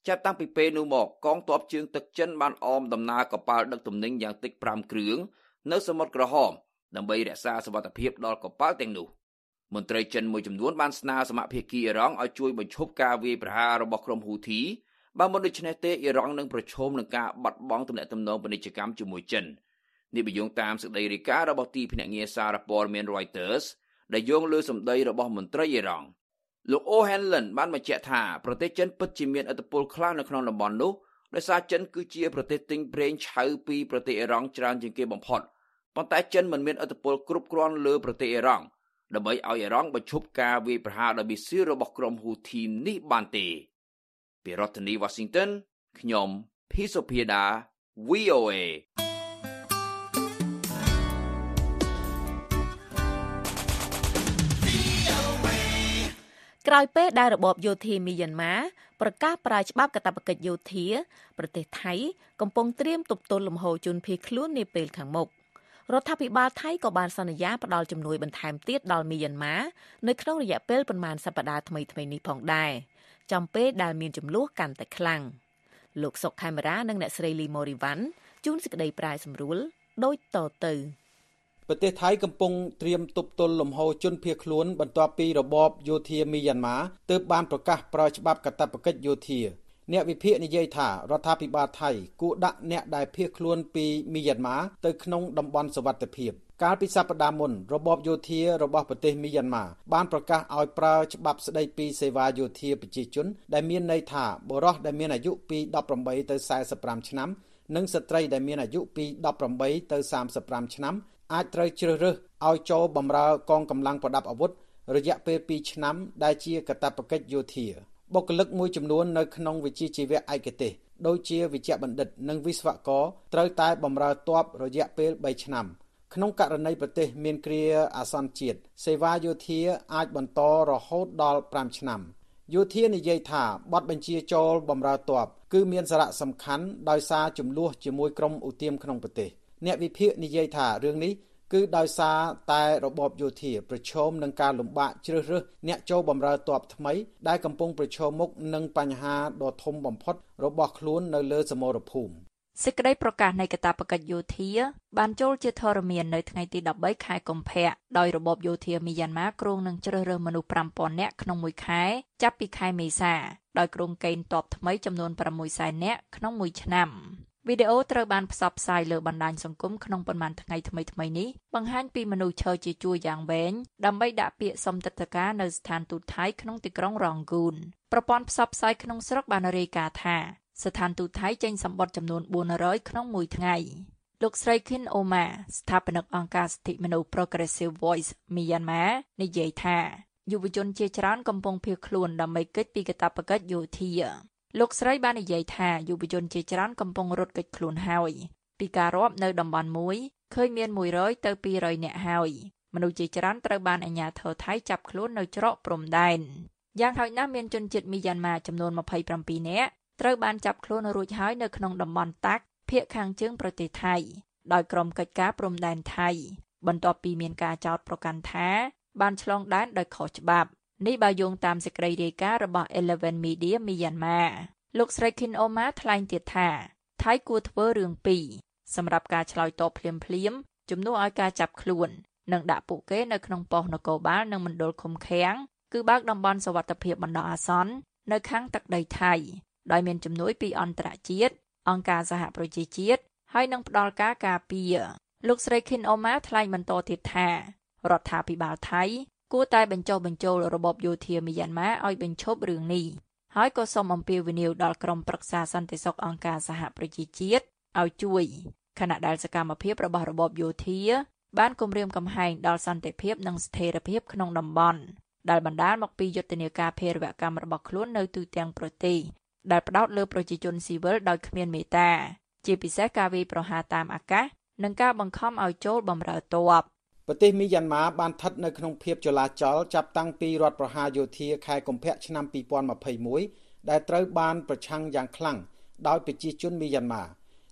ចាប់តាំងពីពេលនោះមកកងទ័ពជើងទឹកចិនបានអមដំណើរកប៉ាល់ដឹកទំនិញយ៉ាងតិច5គ្រឿងនៅសមុទ្រក្រហមដើម្បីរក្សាសុវត្ថិភាពដល់កប៉ាល់ទាំងនោះមន្ត្រីចិនមួយចំនួនបានស្នើសមភាគីអ៊ីរ៉ង់ឲ្យជួយបញ្ឈប់ការវាយប្រហាររបស់ក្រុមហ៊ូធីបើមិនដូច្នេះទេអ៊ីរ៉ង់នឹងប្រឈមនឹងការបាត់បង់ទំនាក់ទំនងពាណិជ្ជកម្មជាមួយចិននេះបញ្យងតាមសេចក្តីរាយការណ៍របស់ទីភ្នាក់ងារសារព័ត៌មាន Reuters ដែលយោងលើសម្ដីរបស់មន្ត្រីអ៊ីរ៉ង់លោក O'Hanlon បានបញ្ជាក់ថាប្រទេសចិនពិតជាមានឥទ្ធិពលខ្លាំងនៅក្នុងតំបន់នោះដោយសារចិនគឺជាប្រទេសទិញប្រេងឆៅពីប្រទេសអ៊ីរ៉ង់ច្រើនជាងគេបំផុតប៉ុន្តែចិនមិនមានឥទ្ធិពលគ្រប់គ្រាន់លើប្រទេសអ៊ីរ៉ង់ដើម្បីឲ្យអ៊ីរ៉ង់បញ្ឈប់ការវាយប្រហារដោយមីស៊ីលរបស់ក្រុមហ៊ូធីនេះបានទេពីរដ្ឋធានី Washington ខ្ញុំភីសុភាដា VOA ក្រោយពេលដែលរបបយោធាមីយ៉ាន់ម៉ាប្រកាសប្រើច្បាប់កាតព្វកិច្ចយោធាប្រទេសថៃកំពុងត្រៀមទប់ទល់លំហូរជនភៀសខ្លួននាពេលខាងមុខរដ្ឋាភិបាលថៃក៏បានសន្យាផ្តល់ជំនួយបន្ថែមទៀតដល់មីយ៉ាន់ម៉ានៅក្នុងរយៈពេលប្រមាណសប្តាហ៍ថ្មីៗនេះផងដែរចំពេលដែលមានចំនួនកាន់តែខ្លាំងលោកសុកខេមរានិងអ្នកស្រីលីម៉ូរីវ៉ាន់ជួនសេចក្តីប្រាយសម្រួលដូចតទៅប្រទេសថៃកំពុងត្រៀមទប់ទល់លំហូរជនភៀសខ្លួនបន្ទាប់ពីរបបយោធាមីយ៉ាន់ម៉ាទើបបានប្រកាសប្រើច្បាប់កាតព្វកិច្ចយោធាអ្នកវិភាគនិយាយថារដ្ឋាភិបាលថៃគួរដាក់អ្នកដែលភៀសខ្លួនពីមីយ៉ាន់ម៉ាទៅក្នុងតំបន់សុវត្ថិភាពកាលពីសប្តាហ៍មុនរបបយោធារបស់ប្រទេសមីយ៉ាន់ម៉ាបានប្រកាសឲ្យប្រើច្បាប់ស្តីពីសេវាយោធាប្រជាជនដែលមានន័យថាបុរសដែលមានអាយុពី18ទៅ45ឆ្នាំនិងស្ត្រីដែលមានអាយុពី18ទៅ35ឆ្នាំអាចត្រូវជ្រើសរើសឲ្យចូលបម្រើកងកម្លាំងប្រដាប់អាវុធរយៈពេល2ឆ្នាំដែលជាកាតព្វកិច្ចយោធាបុគ្គលិកមួយចំនួននៅក្នុងវិជ្ជាជីវៈឯកទេសដូចជាវិជ្ជបណ្ឌិតនិងវិស្វករត្រូវតែបម្រើទ័ពរយៈពេល3ឆ្នាំក្នុងករណីប្រទេសមានគ្រាអាសន្នជាតិសេវាយោធាអាចបន្តរហូតដល់5ឆ្នាំយោធានិយាយថាបទបញ្ជាចូលបម្រើទ័ពគឺមានសារៈសំខាន់ដោយសារចំនួនជាមួយក្រុមឧទាមក្នុងប្រទេសអ្នកវិភាគនិយាយថារឿងនេះគឺដោយសារតែរបបយោធាប្រឈមនឹងការលំបាកជ្រើសរើសអ្នកចូលបម្រើទ័ពថ្មីដែលកំពុងប្រឈមមុខនឹងបញ្ហាដ៏ធំបំផុតរបស់ខ្លួននៅលើសមរភូមិសេចក្តីប្រកាសនៃកាតព្វកិច្ចយោធាបានចូលជាធរមាននៅថ្ងៃទី13ខែកុម្ភៈដោយរបបយោធាមីយ៉ាន់ម៉ាគ្រោងនឹងជ្រើសរើសមនុស្ស 5000 នាក់ក្នុងមួយខែចាប់ពីខែមេសាដោយក្រុមកេណ្ឌទ័ពថ្មីចំនួន 600,000 នាក់ក្នុងមួយឆ្នាំវីដេអូត្រូវបានផ្សព្វផ្សាយលើបណ្ដាញសង្គមក្នុងប៉ុន្មានថ្ងៃថ្មីៗនេះបង្ហាញពីមនុស្សឈរជាជួរយ៉ាងវែងដើម្បីដាក់ពាក្យសុំទិដ្ឋាការនៅស្ថានទូតថៃក្នុងទីក្រុងរ៉ង់ហ្គូនប្រព័ន្ធផ្សព្វផ្សាយក្នុងស្រុកបានរាយការណ៍ថាស្ថានទូតថៃចេញសម្បត្តិចំនួន400ក្នុងមួយថ្ងៃលោកស្រី Khin Oma ស្ថាបនិកអង្គការសិទ្ធិមនុស្ស Progressive Voice Myanmar និយាយថាយុវជនជាច្រើនកំពុងភៀសខ្លួនដើម្បីគេចពីកាតព្វកិច្ចយោធាលោកស្រីបាននិយាយថាយុវជនជាច្រើនកំពុងរត់គេចខ្លួនហើយពីការរាប់នៅតំបន់មួយឃើញមាន100ទៅ200នាក់ហើយមនុស្សជាច្រើនត្រូវបានអាជ្ញាធរថៃចាប់ខ្លួននៅច្រកព្រំដែនយ៉ាងហោចណាស់មានជនជាតិមីយ៉ាន់ម៉ាចំនួន27នាក់ត្រូវបានចាប់ខ្លួនរួចហើយនៅក្នុងតំបន់តាក់ភាគខាងជើងប្រទេសថៃដោយក្រុមកិច្ចការព្រំដែនថៃបន្ទាប់ពីមានការចោទប្រកាន់ថាបានឆ្លងដែនដោយខុសច្បាប់នេះបើយោងតាមសេចក្តីរាយការណ៍របស់ Eleven Media Myanmar លោកស្រី Khin Oma ថ្លែងទៀតថាថៃគួរធ្វើរឿងពីរសម្រាប់ការឆ្លើយតបភ្លាមជំនួសឲ្យការចាប់ខ្លួននិងដាក់ពួកគេនៅក្នុងប៉ុស្តិ៍នគរបាលនិងមណ្ឌលឃុំឃាំងគឺបើកតំបន់សុវត្ថិភាពបណ្ដោះអាសន្ននៅខាងទឹកដីថៃដោយមានជំនួយពីអន្តរជាតិអង្គការសហប្រជាជាតិហើយនឹងផ្ដល់ការការពារលោកស្រី Khin Oma ថ្លែងបន្តទៀតថារដ្ឋាភិបាលថៃគួរតែបញ្ចុះបញ្ចូលរបបយោធាមីយ៉ាន់ម៉ាឲ្យបញ្ឈប់រឿងនេះហើយក៏សូមអំពាវនាវដល់ក្រុមប្រឹក្សាសន្តិសុខអង្គការសហប្រជាជាតិឲ្យជួយខណៈដែលសកម្មភាពរបស់របបយោធាបានគំរាមកំហែងដល់សន្តិភាពនិងស្ថិរភាពក្នុងតំបន់ដែលបណ្ដាលមកពីយុទ្ធនាការភេរវកម្មរបស់ខ្លួននៅទូទាំងប្រទេសដែលផ្ដោតលើប្រជាជនស៊ីវិលដោយគ្មានមេត្តាជាពិសេសការវាយប្រហារតាមអាកាសនិងការបង្ខំឲ្យចូលបម្រើទ័ពប្រទេសមីយ៉ាន់ម៉ាបានស្ថិតនៅក្នុងភាពចលាចលចាប់តាំងពីរដ្ឋប្រហារយោធាខែកុម្ភៈឆ្នាំ2021ដែលត្រូវបានប្រឆាំងយ៉ាងខ្លាំងដោយប្រជាជនមីយ៉ាន់ម៉ា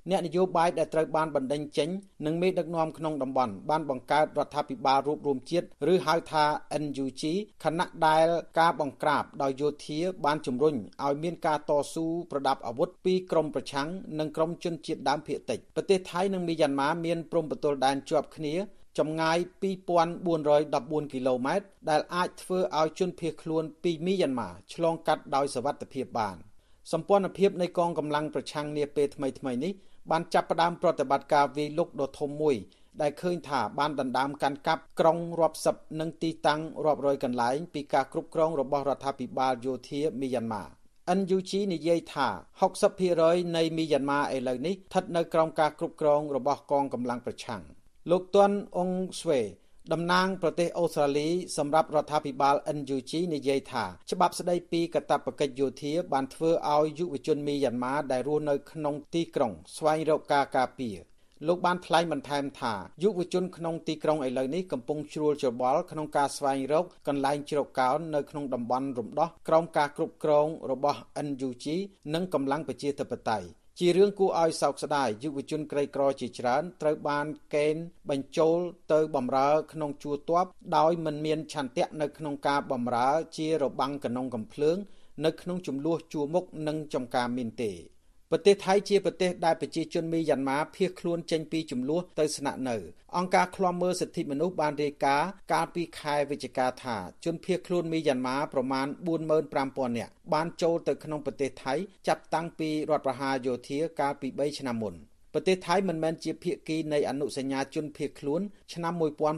អ្នកនយោបាយដែលត្រូវបានបណ្ដេញចេញនិងមេដឹកនាំក្នុងតំបន់បានបង្កើតរដ្ឋាភិបាលរួបរวมជាតិឬហៅថា NUG ខណៈដែលការបង្ក្រាបដោយយោធាបានជំរុញឲ្យមានការតស៊ូប្រដាប់អាវុធពីក្រមប្រឆាំងនិងក្រមជនជាតិដើមភាគតិចប្រទេសថៃនិងមីយ៉ាន់ម៉ាមានព្រំប្រទល់ដែនជាប់គ្នាចម្ងាយ 2414 គីឡូម៉ែត្រដែលអាចធ្វើឲ្យជនភៀសខ្លួនពីមីយ៉ាន់ម៉ាឆ្លងកាត់ដោយសុវត្ថិភាពបានសម្ព័ន្ធភាពនៃកងកម្លាំងប្រឆាំងនាពេលថ្មីៗនេះបានចាប់ផ្ដើមប្រតិបត្តិការវាយលុកដ៏ធំមួយដែលឃើញថាបានដណ្ដើមកាន់កាប់ក្រុងរាប់សិបនិងទីតាំងរាប់រយកន្លែងពីការគ្រប់គ្រងរបស់រដ្ឋាភិបាលយោធាមីយ៉ាន់ម៉ា NUG និយាយថា 60% នៃមីយ៉ាន់ម៉ាឥឡូវនេះស្ថិតនៅក្រោមការគ្រប់គ្រងរបស់កងកម្លាំងប្រឆាំងលោកទាន់អ៊ុងស្វេតំណាងប្រទេសអូស្ត្រាលីសម្រាប់រដ្ឋាភិបាល NUG និយាយថាច្បាប់ស្តីពីកាតព្វកិច្ចយោធាបានធ្វើឲ្យយុវជនមីយ៉ាន់ម៉ាដែលរស់នៅក្នុងទីក្រុងស្វែងរកការការពារលោកបានថ្លែងបន្ថែមថាយុវជនក្នុងទីក្រុងឥឡូវនេះកំពុងជ្រួលច្របល់ក្នុងការស្វែងរកកន្លែងជ្រកកោននៅក្នុងតំបន់រំដោះក្រោមការគ្រប់គ្រងរបស់ NUG និងកម្លាំងប្រជាធិបតេយ្យជារឿងគួរឲ្យសោកស្ដាយយុវជនក្រីក្រជាច្រើនត្រូវបានកេណ្ឌបញ្ចូលទៅបម្រើក្នុងជួរទ័ពដោយមិនមានឆន្ទៈនៅក្នុងការបម្រើជារបាំងកណ្ដុងកំភ្លើងនៅក្នុងចំនួនជួរមុខនិងចំការមានទេប្រទេសថៃជាប្រទេសដែលប្រជាជនមីយ៉ាន់ម៉ាភៀសខ្លួនចេញពីចំនួនទៅស្នាក់នៅអង្គការឃ្លាំមើលសិទ្ធិមនុស្សបានរាយការណ៍កាលពីខែវិច្ឆិកាថាជនភៀសខ្លួនមីយ៉ាន់ម៉ាប្រមាណ 45,000 នាក់បានចូលទៅក្នុងប្រទេសថៃចាប់តាំងពីរដ្ឋប្រហារយោធាកាលពី3ឆ្នាំមុនប្រទេសថៃមិនមែនជាភាគីនៃអនុសញ្ញាជនភៀសខ្លួនឆ្នាំ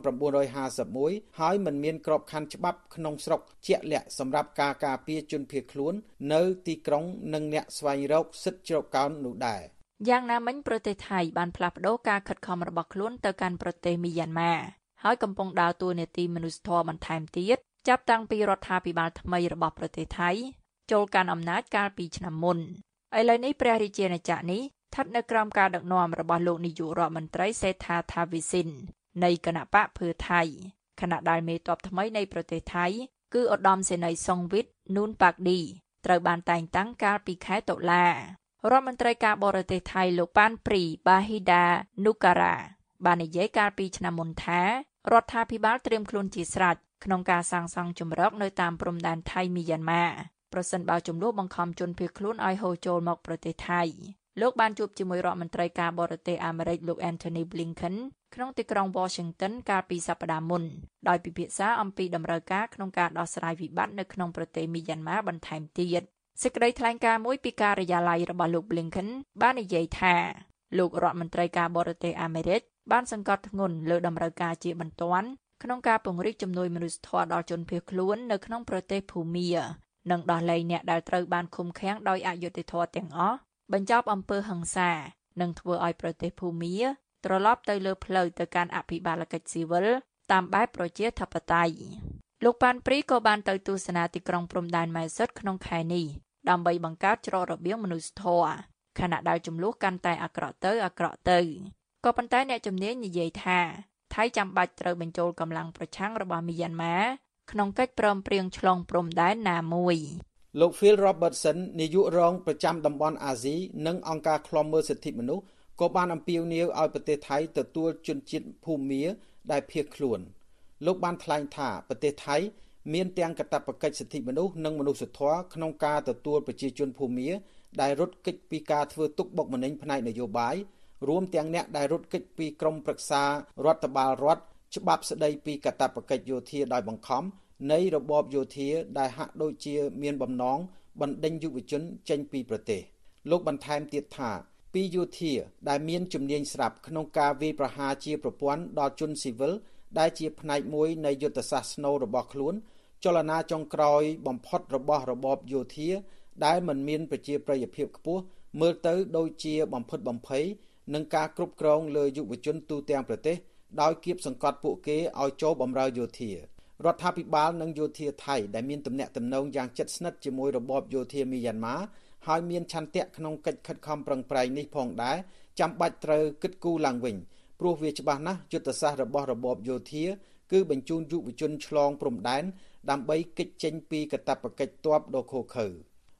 1951ហើយមិនមានក្របខ័ណ្ឌច្បាប់ក្នុងស្រុកជាក់លាក់សម្រាប់ការការពារជនភៀសខ្លួននៅទីក្រុងនិងអ្នកស្វែងរកសិទ្ធិជ្រកកោននោះដែរយ៉ាងណាមិញប្រទេសថៃបានផ្លាស់ប្តូរការខិតខំរបស់ខ្លួនទៅកាន់ប្រទេសមីយ៉ាន់ម៉ាហើយកំពុងដើរតួនាទីមនុស្សធម៌បន្ថែមទៀតចាប់តាំងពីរដ្ឋាភិបាលថ្មីរបស់ប្រទេសថៃចូលកាន់អំណាចកាលពីឆ្នាំមុនឥឡូវនេះព្រះរាជាណាចក្រនេះស្ថិតនៅក្រោមការដឹកនាំរបស់លោកនាយករដ្ឋមន្ត្រីសេដ្ឋាថាវិសិននៃគណៈបកភឿថៃខណៈដែលមេទ័ពថ្មីនៃប្រទេសថៃគឺឧត្តមសេនីយ៍សុងវិតនូនប៉ាក់ឌីត្រូវបានតែងតាំងកាលពីខែតុលារដ្ឋមន្ត្រីការបរទេសថៃលោកប៉ានព្រីបាហ៊ីដានូការ៉ាបាននិយាយកាលពីឆ្នាំមុនថារដ្ឋាភិបាលត្រៀមខ្លួនជាស្រេចក្នុងការសាងសង់ជម្រកនៅតាមព្រំដែនថៃមីយ៉ាន់ម៉ាប្រសិនបើចំនួនបង្ខំជនភៀសខ្លួនឲ្យហូរចូលមកប្រទេសថៃលោកបានជួបជាមួយរដ្ឋមន្ត្រីការបរទេសអាមេរិកលោក Antony Blinken ក្នុងទីក្រុង Washington កាលពីសប្តាហ៍មុនដោយពិភាក្សាអំពីតម្រូវការក្នុងការដោះស្រាយវិបត្តិនៅក្នុងប្រទេសមីយ៉ាន់ម៉ាបន្ថែមទៀតសេចក្តីថ្លែងការណ៍មួយពីការិយាល័យរបស់លោក Blinken បាននិយាយថាលោករដ្ឋមន្ត្រីការបរទេសអាមេរិកបានសង្កត់ធ្ងន់លើតម្រូវការជាបន្ទាន់ក្នុងការពង្រីកជំនួយមនុស្សធម៌ដល់ជនភៀសខ្លួននៅក្នុងប្រទេសភូមានិងដោះលែងអ្នកដែលត្រូវបានឃុំឃាំងដោយអយុត្តិធម៌ទាំងអស់បញ្ចប់អំពើហិង្សានិងធ្វើឲ្យប្រទេសភូមាត្រឡប់ទៅលើផ្លូវទៅកាន់អភិបាលកិច្ចស៊ីវិលតាមបែបប្រជាធិបតេយ្យលោកប៉ាន់ព្រីក៏បានទៅទស្សនាទីក្រុងព្រំដែនម៉ែស៊ិតក្នុងខែនេះដើម្បីបង្កើតច្រករបៀងមនុស្សធម៌ខណៈដែលចំនួនកាន់តែអាក្រក់ទៅក៏ប៉ុន្តែអ្នកជំនាញនិយាយថាថៃចាំបាច់ត្រូវបញ្ចូលកម្លាំងប្រឆាំងរបស់មីយ៉ាន់ម៉ាក្នុងកិច្ចព្រមព្រៀងឆ្លងព្រំដែនណាមួយលោក Phil Robertson នាយករងប្រចាំតំបន់អាស៊ីនិងអង្គការឃ្លាំមើលសិទ្ធិមនុស្សក៏បានអំពាវនាវឲ្យប្រទេសថៃទទួលជនជាតិភូមាដែលភៀសខ្លួនលោកបានថ្លែងថាប្រទេសថៃមានទាំងកាតព្វកិច្ចសិទ្ធិមនុស្សនិងមនុស្សធម៌ក្នុងការទទួលប្រជាជនភូមាដែលរត់គេចពីការធ្វើទុកបុកម្នេញផ្នែកនយោបាយរួមទាំងអ្នកដែលរត់គេចពីក្រមប្រឹក្សារដ្ឋបាលរដ្ឋច្បាប់ស្តីពីកាតព្វកិច្ចយោធាដោយបង្ខំនៃរបបយោធាដែលហាក់ដូចជាមានបំណងបណ្ដេញយុវជនចេញពីប្រទេសលោកបន្ថែមទៀតថាពីយោធាដែលមានជំនាញស្រាប់ក្នុងការវាយប្រហារជាប្រព័ន្ធដល់ជនស៊ីវិលដែលជាផ្នែកមួយនៃយុទ្ធសាស្ត្រស្នូលរបស់ខ្លួនចលនាចុងក្រោយបំផុតរបស់របបយោធាដែលមិនមានប្រជាប្រិយភាពខ្ពស់មើលទៅដូចជាបំផិតបំភ័យនឹងការគ្រប់គ្រងលើយុវជនទូទាំងប្រទេសដោយគៀបសង្កត់ពួកគេឲ្យចូលបម្រើយោធារដ្ឋាភិបាលនិងយោធាថៃដែលមានទំនាក់ទំនងយ៉ាងជិតស្និទ្ធជាមួយរបបយោធាមីយ៉ាន់ម៉ាហើយមានឆន្ទៈក្នុងកិច្ចខិតខំប្រឹងប្រែងនេះផងដែរចាំបាច់ត្រូវគិតគូរឡើងវិញព្រោះវាច្បាស់ណាស់យុទ្ធសាស្ត្ររបស់របបយោធាគឺបញ្ជូនយុវជនឆ្លងព្រំដែនដើម្បីគេចចេញពីកាតព្វកិច្ចទ័ពដ៏ឃោរឃៅ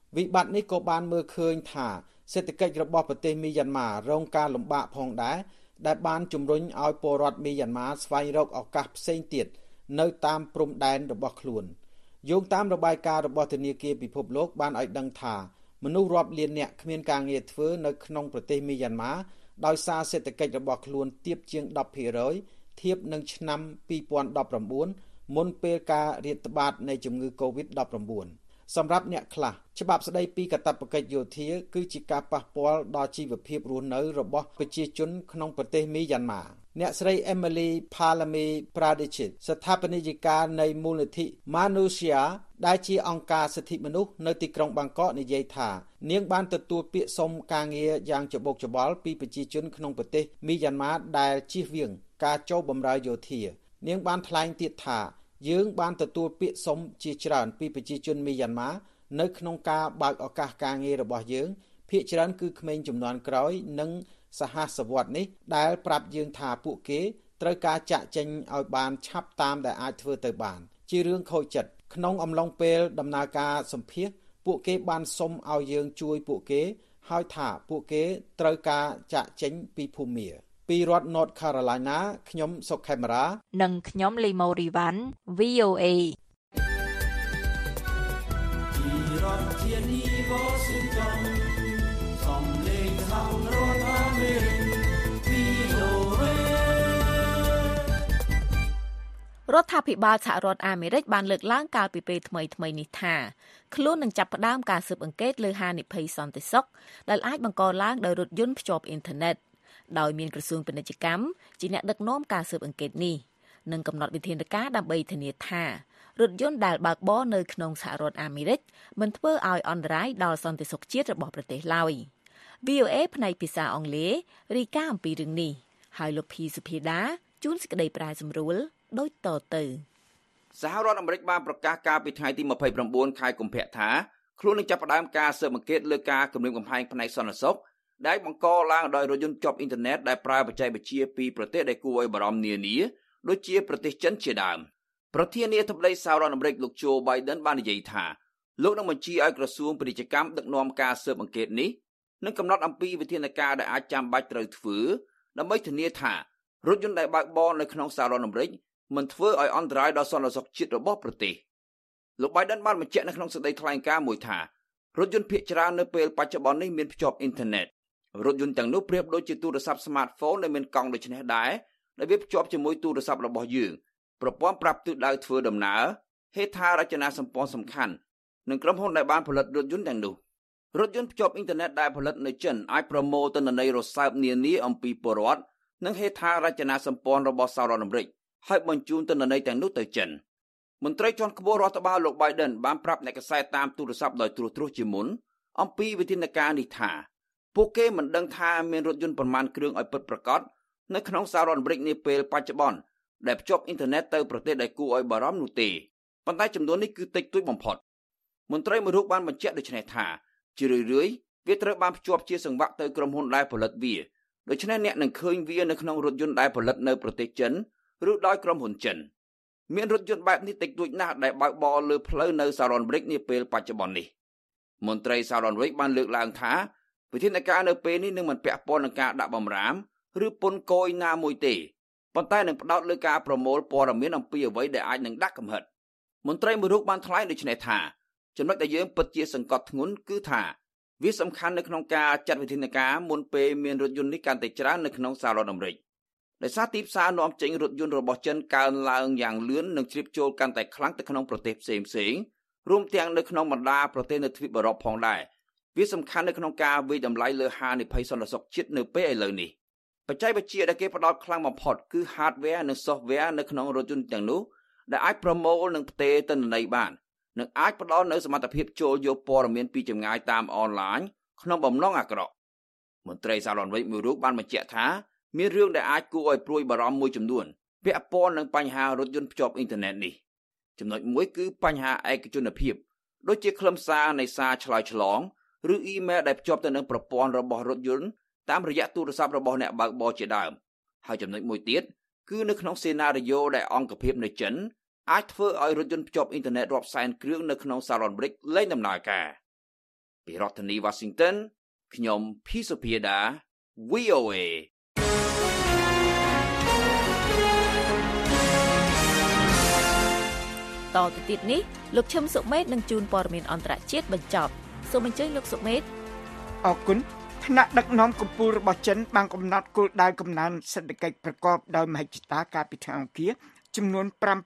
វិបត្តិនេះក៏បានមើលឃើញថាសេដ្ឋកិច្ចរបស់ប្រទេសមីយ៉ាន់ម៉ារងការលំបាកផងដែរដែលបានជំរុញឲ្យពលរដ្ឋមីយ៉ាន់ម៉ាស្វែងរកឱកាសផ្សេងទៀតនៅតាមព្រំដែនរបស់ខ្លួនយោងតាមរបាយការណ៍របស់ធនាគារពិភពលោកបានឲ្យដឹងថាមនុស្សរាប់លាននាក់គ្មានការងារធ្វើនៅក្នុងប្រទេសមីយ៉ាន់ម៉ាដោយសារសេដ្ឋកិច្ចរបស់ខ្លួនទាបជាង 10% ធៀបនឹងឆ្នាំ2019មុនពេលការរាតត្បាតនៃជំងឺ COVID-19 សម្រាប់អ្នកខ្លះច្បាប់ស្តីពីកាតព្វកិច្ចយោធាគឺជាការប៉ះពាល់ដល់ជីវភាពរស់នៅរបស់ប្រជាជនក្នុងប្រទេសមីយ៉ាន់ម៉ាអ្នកស្រី Emily Palami Pradicit ស្ថាបនិកការនៃមូលនិធិ Manusia ដែលជាអង្គការសិទ្ធិមនុស្សនៅទីក្រុងបាងកកនិយាយថានាងបានទទួលពាក្យសុំការងារយ៉ាងច្បុកច្បល់ពីប្រជាជនក្នុងប្រទេសមីយ៉ាន់ម៉ាដែលជៀសវាងការចូលបម្រើយោធានាងបានថ្លែងទៀតថាយើងបានទទួលពាក្យសុំជាច្រើនពីប្រជាជនមីយ៉ាន់ម៉ានៅក្នុងការបើកឱកាសការងាររបស់យើងភាគច្រើនគឺក្មេងជំនាន់ក្រោយនិងសហសវត្សរ៍នេះដែលប្រាប់យើងថាពួកគេត្រូវការចាក់ចេញឲ្យបានឆាប់តាមដែលអាចធ្វើទៅបានជារឿងខូចចិត្តក្នុងអំឡុងពេលដំណើរការសម្ភាសពួកគេបានសុំឲ្យយើងជួយពួកគេហើយថាពួកគេត្រូវការចាក់ចេញពីភូមិមាពីរដ្ឋ North Carolina ខ្ញុំសុកខេមរានិងខ្ញុំលីម៉ូរីវ៉ាន់ VOA ពីរដ្ឋធានី Washington សំឡេងខាងរដ្ឋអាមេរិក VOA រដ្ឋាភិបាលសហរដ្ឋអាមេរិកបានលើកឡើងកាលពីពេលថ្មីៗនេះថាខ្លួននឹងចាប់ផ្ដើមការស៊ើបអង្កេតលើហានិភ័យសន្តិសុខដែលអាចបង្កឡើងដោយរថយន្តភ្ជាប់អ៊ីនធឺណិតដោយមានក្រសួងពាណិជ្ជកម្មជាអ្នកដឹកនាំការស៊ើបអង្កេតនេះនិងកំណត់វិធានការដើម្បីធានាថារថយន្តដែលបើកបរនៅក្នុងសហរដ្ឋអាមេរិកមិនធ្វើឲ្យអន្តរាយដល់សន្តិសុខជាតិរបស់ប្រទេសឡើយ VOA ផ្នែកភាសាអង់គ្លេសរាយការណ៍អំពីរឿងនេះហើយលោកភីសុភាដាជួនសេចក្តីប្រាយសម្រួលដូចតទៅសហរដ្ឋអាមេរិកបានប្រកាសកាលពីថ្ងៃទី29ខែកុម្ភៈថាខ្លួននឹងចាប់ផ្ដើមការស៊ើបអង្កេតលើការគំរាមកំហែងផ្នែកសន្តិសុខដែលបង្កឡើងដោយរថយន្តជាប់អ៊ីនធឺណិតដែលប្រើបច្ចេកវិទ្យាពីប្រទេសដែលគួរឲ្យបារម្ភនានាដូចជាប្រទេសចិនជាដើមប្រធានាធិបតីសហរដ្ឋអាមេរិកលោក Joe Biden បាននិយាយថាលោកនឹងបញ្ជាឲ្យក្រសួងពាណិជ្ជកម្មដឹកនាំការស៊ើបអង្កេតនេះនិងកំណត់អំពីវិធានការដែលអាចចាំបាច់ត្រូវធ្វើដើម្បីធានាថារថយន្តដែលបើកបរនៅក្នុងសហរដ្ឋអាមេរិកមិនធ្វើឲ្យអន្តរាយដល់សន្តិសុខជាតិរបស់ប្រទេសលោក Biden បានបញ្ជាក់នៅក្នុងសេចក្តីថ្លែងការណ៍មួយថារថយន្តភាគច្រើននៅពេលបច្ចុប្បន្ននេះមានភ្ជាប់អ៊ីនធឺណិតរថយន្តទាំងនោះប្រៀបដូចជាទូរស័ព្ទ smartphone ដែលមានកង់ដូចនេះដែរដែលវាភ្ជាប់ជាមួយទូរស័ព្ទរបស់យើងប្រព័ន្ធប្រាប់ទិសដៅធ្វើដំណើរហេដ្ឋារចនាសម្ព័ន្ធសំខាន់និងក្រុមហ៊ុនដែលបានផលិតរថយន្តទាំងនោះរថយន្តភ្ជាប់អ៊ីនធឺណិតដែលផលិតនៅចិនអាចប្រមូលទិន្នន័យរសើបនានាអំពីពលរដ្ឋនិងហេដ្ឋារចនាសម្ព័ន្ធរបស់សហរដ្ឋអាមេរិកហើយបញ្ជូនទិន្នន័យទាំងនោះទៅចិនមន្ត្រីជាន់ខ្ពស់រដ្ឋបាលលោក Biden បានប្រាប់អ្នកកាសែតតាមទូរស័ព្ទដោយត្រួសជាមុនអំពីវិធានការនេះថាពួកគេមិនដឹងថាមានរថយន្តប្រមាណគ្រឿងឲ្យពិតប្រាកដនៅក្នុងសហរដ្ឋអាមេរិកនាពេលបច្ចុប្បន្នដែលភ្ជាប់អ៊ីនធឺណិតទៅប្រទេសដែលគួរឲ្យបារម្ភនោះទេប៉ុន្តែចំនួននេះគឺតិចតួចបំផុតមន្ត្រីមួយរូបបានបញ្ជាក់ដូចនេះថាជារឿយៗវាត្រូវបានភ្ជាប់ជាសង្វាក់ទៅក្រុមហ៊ុនដែលផលិតវាដូច្នេះអ្នកនឹងឃើញវានៅក្នុងរថយន្តដែលផលិតនៅប្រទេសចិនឬដោយក្រុមហ៊ុនចិនមានរថយន្តបែបនេះតិចតួចណាស់ដែលបើកបរលើផ្លូវនៅសហរដ្ឋអាមេរិកនាពេលបច្ចុប្បន្ននេះមន្ត្រីសហរដ្ឋអាមេរិកបានលើកឡើងថាវិធានការនៅពេលនេះនឹងមិនពាក់ព័ន្ធនឹងការដាក់បម្រាមឬពន្ធគយណាមួយទេប៉ុន្តែនឹងផ្ដោតលើការប្រមូលព័ត៌មានអំពីអ្វីដែលអាចនឹងដាក់កំហិតមន្ត្រីមួយរូបបានថ្លែងដូចនេះថាចំណុចដែលយើងពិតជាសង្កត់ធ្ងន់គឺថាវាសំខាន់នៅក្នុងការចាត់វិធានការមុនពេលមានរថយន្តនេះកាន់តែច្រើននៅក្នុងសហរដ្ឋអាមេរិកដោយសារទីផ្សារនាំចេញរថយន្តរបស់ចិនកើនឡើងយ៉ាងលឿននិងជ្រាបចូលកាន់តែខ្លាំងទៅក្នុងប្រទេសផ្សេងៗរួមទាំងនៅក្នុងបណ្ដាប្រទេសនៅទ្វីបអឺរ៉ុបផងដែរវាសំខាន់នៅក្នុងការវិយតម្លៃលើហានិភ័យសន្តិសុខជាតិនៅពេលឥឡូវនេះបច្ចេកវិទ្យាដែលគេផ្ដោតខ្លាំងបំផុតគឺ hardware និង software នៅក្នុងរថយន្តទាំងនោះដែលអាចប្រមូលនិងផ្ទេរទិន្នន័យបាននិងអាចផ្ដល់នូវសមត្ថភាពចូលយកព័ត៌មានពីចម្ងាយតាមអនឡាញក្នុងបំណងអាក្រក់មន្ត្រីសហរដ្ឋអាមេរិកមួយរូបបានបញ្ជាក់ថាមានរឿងដែលអាចគួរឲ្យព្រួយបារម្ភមួយចំនួនពាក់ព័ន្ធនឹងបញ្ហារថយន្តភ្ជាប់អ៊ីនធឺណិតនេះចំណុចមួយគឺបញ្ហាឯកជនភាពដូចជាខ្លឹមសារនៃសារឆ្លើយឆ្លងឬអ៊ីមែលដែលភ្ជាប់ទៅនឹងប្រព័ន្ធរបស់រថយន្តតាមរយៈទូរស័ព្ទរបស់អ្នកបើកបរជាដើមហើយចំណុចមួយទៀតគឺនៅក្នុងសេណារីយ៉ូដែលអង្គភាពនៅចិនអាចធ្វើឲ្យរថយន្តភ្ជាប់អ៊ីនធឺណិតរាប់សែនគ្រឿងនៅក្នុងសហរដ្ឋអាមេរិកលែងដំណើរការពីរដ្ឋធានី Washington ខ្ញុំភីសុភាដា VOA តទៅទៀតនេះលោកឈឹមសុមេតនឹងជូនព័ត៌មានអន្តរជាតិបញ្ចប់សូមអញ្ជើញលោកសុមេតអរគុណថ្នាក់ដឹកនាំកម្ពុជារបស់ចិនបានកំណត់គោលដៅកំណើនសេដ្ឋកិច្ចប្រកបដោយមហិច្ឆតាកាលពីថ្ងៃអង្គារចំនួន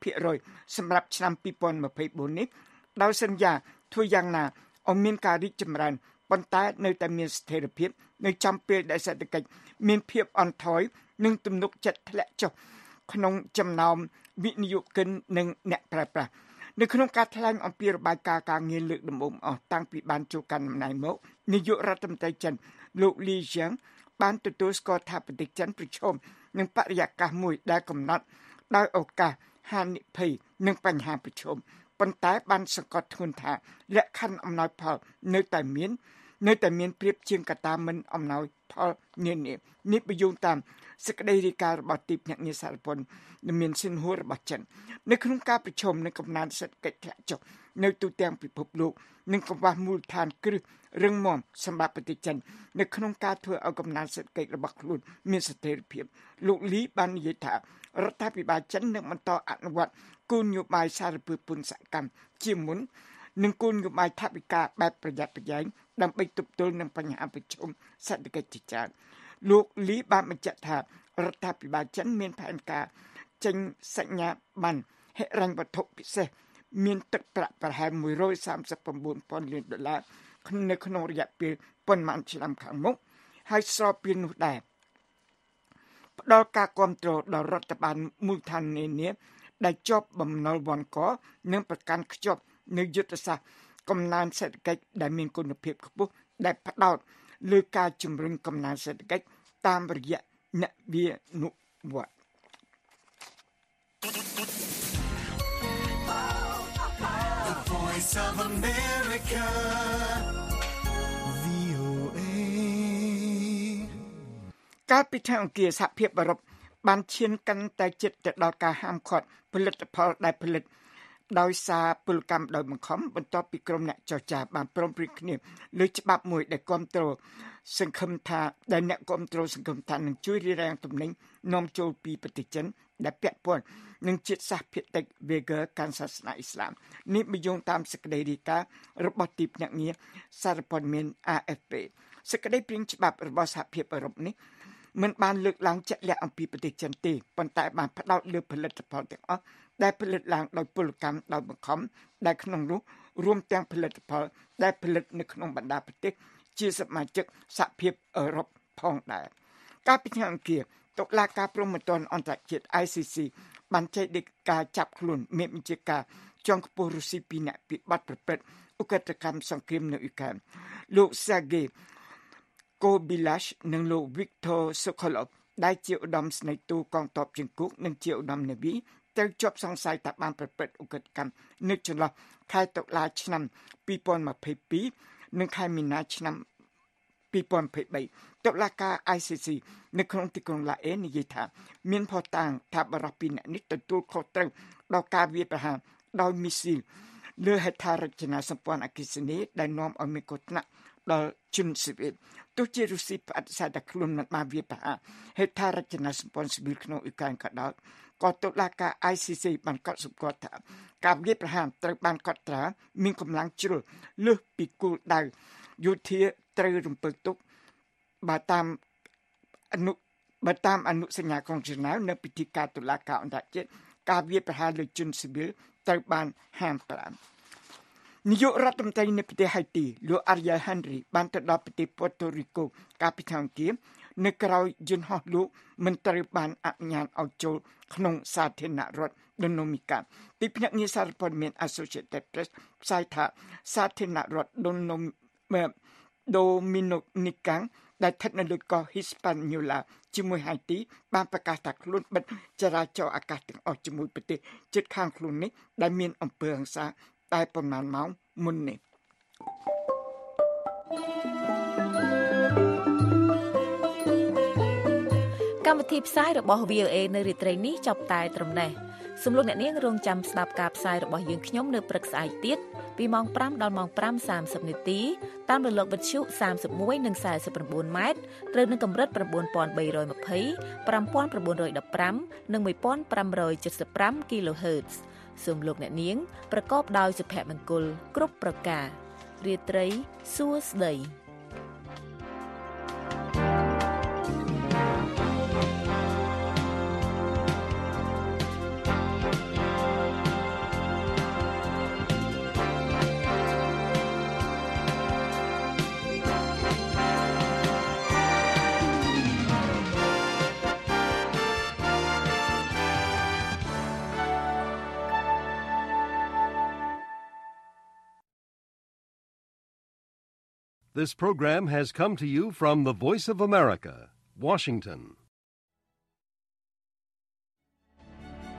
5% សម្រាប់ឆ្នាំ 2024 នេះដោយសន្យាធ្វើយ៉ាងណាឲ្យមានការរីកចម្រើនប៉ុន្តែនៅតែមានស្ថិរភាពនៅចំពេលដែលសេដ្ឋកិច្ចមានភាពអន់ថយនិងទំនុកចិត្តធ្លាក់ចុះក្នុងចំណោមវិនិយោគិននិងអ្នកប្រើប្រាស់នៅក្នុងការថ្លែងអំពីរបាយការណ៍ការងារលើកដំបូងអស់តាំងពីបានចូលកាន់តំណែងមកនាយករដ្ឋមន្ត្រីចិនលោកលីជាងបានទទួលស្គាល់ថាប្រទេសចិនប្រឈមនឹងបរិយាកាសមួយដែលកំណត់ដោយឱកាសហានិភ័យនិងបញ្ហាប្រឈមប៉ុន្តែបានសង្កត់ធ្ងន់ថាលក្ខខណ្ឌអំណោយផលនៅតែមានប្រៀបជាងកត្តាមិនអំណោយផលនានានេះបញ្យល់តាមសេចក្តីរាយការណ៍របស់ទីភ្នាក់ងារសារព័ត៌មានស៊ីនហួររបស់ចិននៅក្នុងការប្រជុំនឹងកំណើនសេដ្ឋកិច្ចធ្លាក់ចុះនៅទូទាំងពិភពលោកនិងកង្វះមូលដ្ឋានគ្រឹះរឹងមាំសម្រាប់ប្រទេសចិននៅក្នុងការធ្វើឲ្យកំណើនសេដ្ឋកិច្ចរបស់ខ្លួនមានស្ថិរភាពលោកលីបាននិយាយថារដ្ឋាភិបាលចិននឹងបន្តអនុវត្តគោលនយោបាយសារពើពន្ធសកម្មជាមុននិងគោលនយោបាយថវិកាបែបប្រយ័ត្នប្រយែងដើម្បីទប់ទល់នឹងបញ្ហាប្រឈមសេដ្ឋកិច្ចជាច្រើនលោកលីបានបញ្ជាក់ថារដ្ឋាភិបាលចិនមានផែនការចេញសញ្ញាប័ណ្ណហិរញ្ញវត្ថុពិសេសមានទឹកប្រាក់ប្រហែល $139,000 លាននៅក្នុងរយៈពេលប៉ុន្មានឆ្នាំខាងមុខហើយស្របពេលនោះដែរផ្ដល់ការគ្រប់គ្រងដល់រដ្ឋបាលមូលដ្ឋាននានាដែលជាប់បំណុលវណ្ឌកនិងប្រកាន់ខ្ជាប់នៅយុទ្ធសាស្ត្រកំណើនសេដ្ឋកិច្ចដែលមានគុណភាពខ្ពស់ដែលផ្ដោតលើការជំរុញកំណើនសេដ្ឋកិច្ចតាមរយៈនវានុវត្តន៍កាលពីថ្ងៃអង្គារសហភាពអឺរ៉ុបបានឈានកាន់តែជិតទៅដល់ការហាមឃាត់ផលិតផលដែលផលិតដោយសារពលកម្មដោយបង្ខំបន្ទាប់ពីក្រុមអ្នកចរចាបានព្រមព្រៀងគ្នាលើច្បាប់មួយដែលគ្រប់គ្រងសង្ឃឹមថានឹងជួយរារាំងទំនិញនាំចូលពីប្រទេសចិនដែលពាក់ព័ន្ធនឹងជាតិសាសន៍ភាគតិច Uyghur កាន់សាសនាអ៊ីស្លាមនេះបញ្យល់តាមសេចក្តីរាយការណ៍របស់ទីភ្នាក់ងារសារព័ត៌មាន AFP សេចក្តីព្រាងច្បាប់របស់សហភាពអឺរ៉ុបនេះមិនបានលើកឡើងជាក់លាក់អំពីប្រទេសចិនទេប៉ុន្តែបានផ្ដោតលើផលិតផលទាំងអស់ដែលផលិតឡើងដោយពលកម្មដោយបង្ខំដែលក្នុងនោះរួមទាំងផលិតផលដែលផលិតនៅក្នុងបណ្ដាប្រទេសជាសមាជិកសហភាពអឺរ៉ុបផងដែរកាលពីថ្ងៃអង្គារតុលាការព្រហ្មទណ្ឌអន្តរជាតិ ICC បានចេញដីកាចាប់ខ្លួនមេបញ្ជាការជាន់ខ្ពស់រុស្ស៊ី2នាក់ពីបទប្រព្រឹត្តឧក្រិដ្ឋកម្មសង្គ្រាមនៅអ៊ុក្រែនលោក Sergei Kobylash និងលោក Viktor Sokolov ដែលជាឧត្តមស្នេហ៍ទូកងទ័ពជើងគោកនិងជាឧត្តមនាវីត្រូវជាប់សង្ស័យថាបានប្រព្រឹត្តឧក្រិដ្ឋកម្មនៅចន្លោះខែតុលាឆ្នាំ2022និងខែមីនាឆ្នាំ2023តុលាការ ICC នៅក្នុងទីក្រុងឡាអេនិយាយថាមានភស្តុតាងថាបរិបទ2នាក់នេះទទួលខុសត្រូវដល់ការវាយប្រហារដោយមីស៊ីលលើហេដ្ឋារចនាសម្ព័ន្ធអគ្គិសនីដែលនាំឲ្យមានគ្រោះថ្នាក់ដល់ជនស៊ីវិលទោះជារុស្ស៊ីបដិសេធថាខ្លួនមិនបានវាយប្រហារហេដ្ឋារចនាសម្ព័ន្ធស៊ីវិលក្នុងអ៊ុក្រែនក៏ដោយក៏តុលាការ ICC បានកត់សម្គាល់ថាការវាយប្រហារត្រូវបានកត់ត្រាមានកម្លាំងជ្រុលលើសពីគោលដៅយោធាត្រូវរំពឹងទុកបើតាមអនុសញ្ញាក្រុងហ្សឺណែវនៅពិធីការតុលាការអន្តរជាតិការវាយប្រហារលើជនស៊ីវិលត្រូវបានហាម5នាយករដ្ឋមន្ត្រីនៃប្រទេសហៃទីលោក Ariel Henry បានទៅដល់ប្រទេស Puerto Rico កាលពីថ្ងៃអង្គារនៅក្រៅយន្តហោះលោកមិនត្រូវបានអនុញ្ញាតឲ្យចូលក្នុងសាធារណរដ្ឋ Dominica ទីភ្នាក់ងារសារព័ត៌មាន Associated Press ផ្សាយថាសាធារណរដ្ឋ Dominica ដែលស្ថិតនៅលើកោះ Hispaniola ជាមួយហៃទីបានប្រកាសថាខ្លួនបិទចរាចរណ៍អាកាសទាំងអស់ជាមួយប្រទេសជិតខាងខ្លួននេះដែលមានអំពើហិង្សាតែប៉ុន្មានម៉ោងមុននេះកម្មវិធីផ្សាយរបស់ VOA នៅរាត្រីនេះចប់តែត្រឹមនេះសូមលោកអ្នកនាងរងចាំស្ដាប់ការផ្សាយរបស់យើងខ្ញុំនៅព្រឹកស្អែកទៀតពីម៉ោង5ដល់ម៉ោង5:30នាទីតាមរលកវិទ្យុ31និង49ម៉ែត្រត្រូវនឹងកម្រិត9320 5915និង1575 kHz សូមលោកអ្នកនាងប្រកបដោយសុភមង្គលគ្រប់ប្រការរាត្រីសួស្តី This program has come to you from the Voice of America, Washington.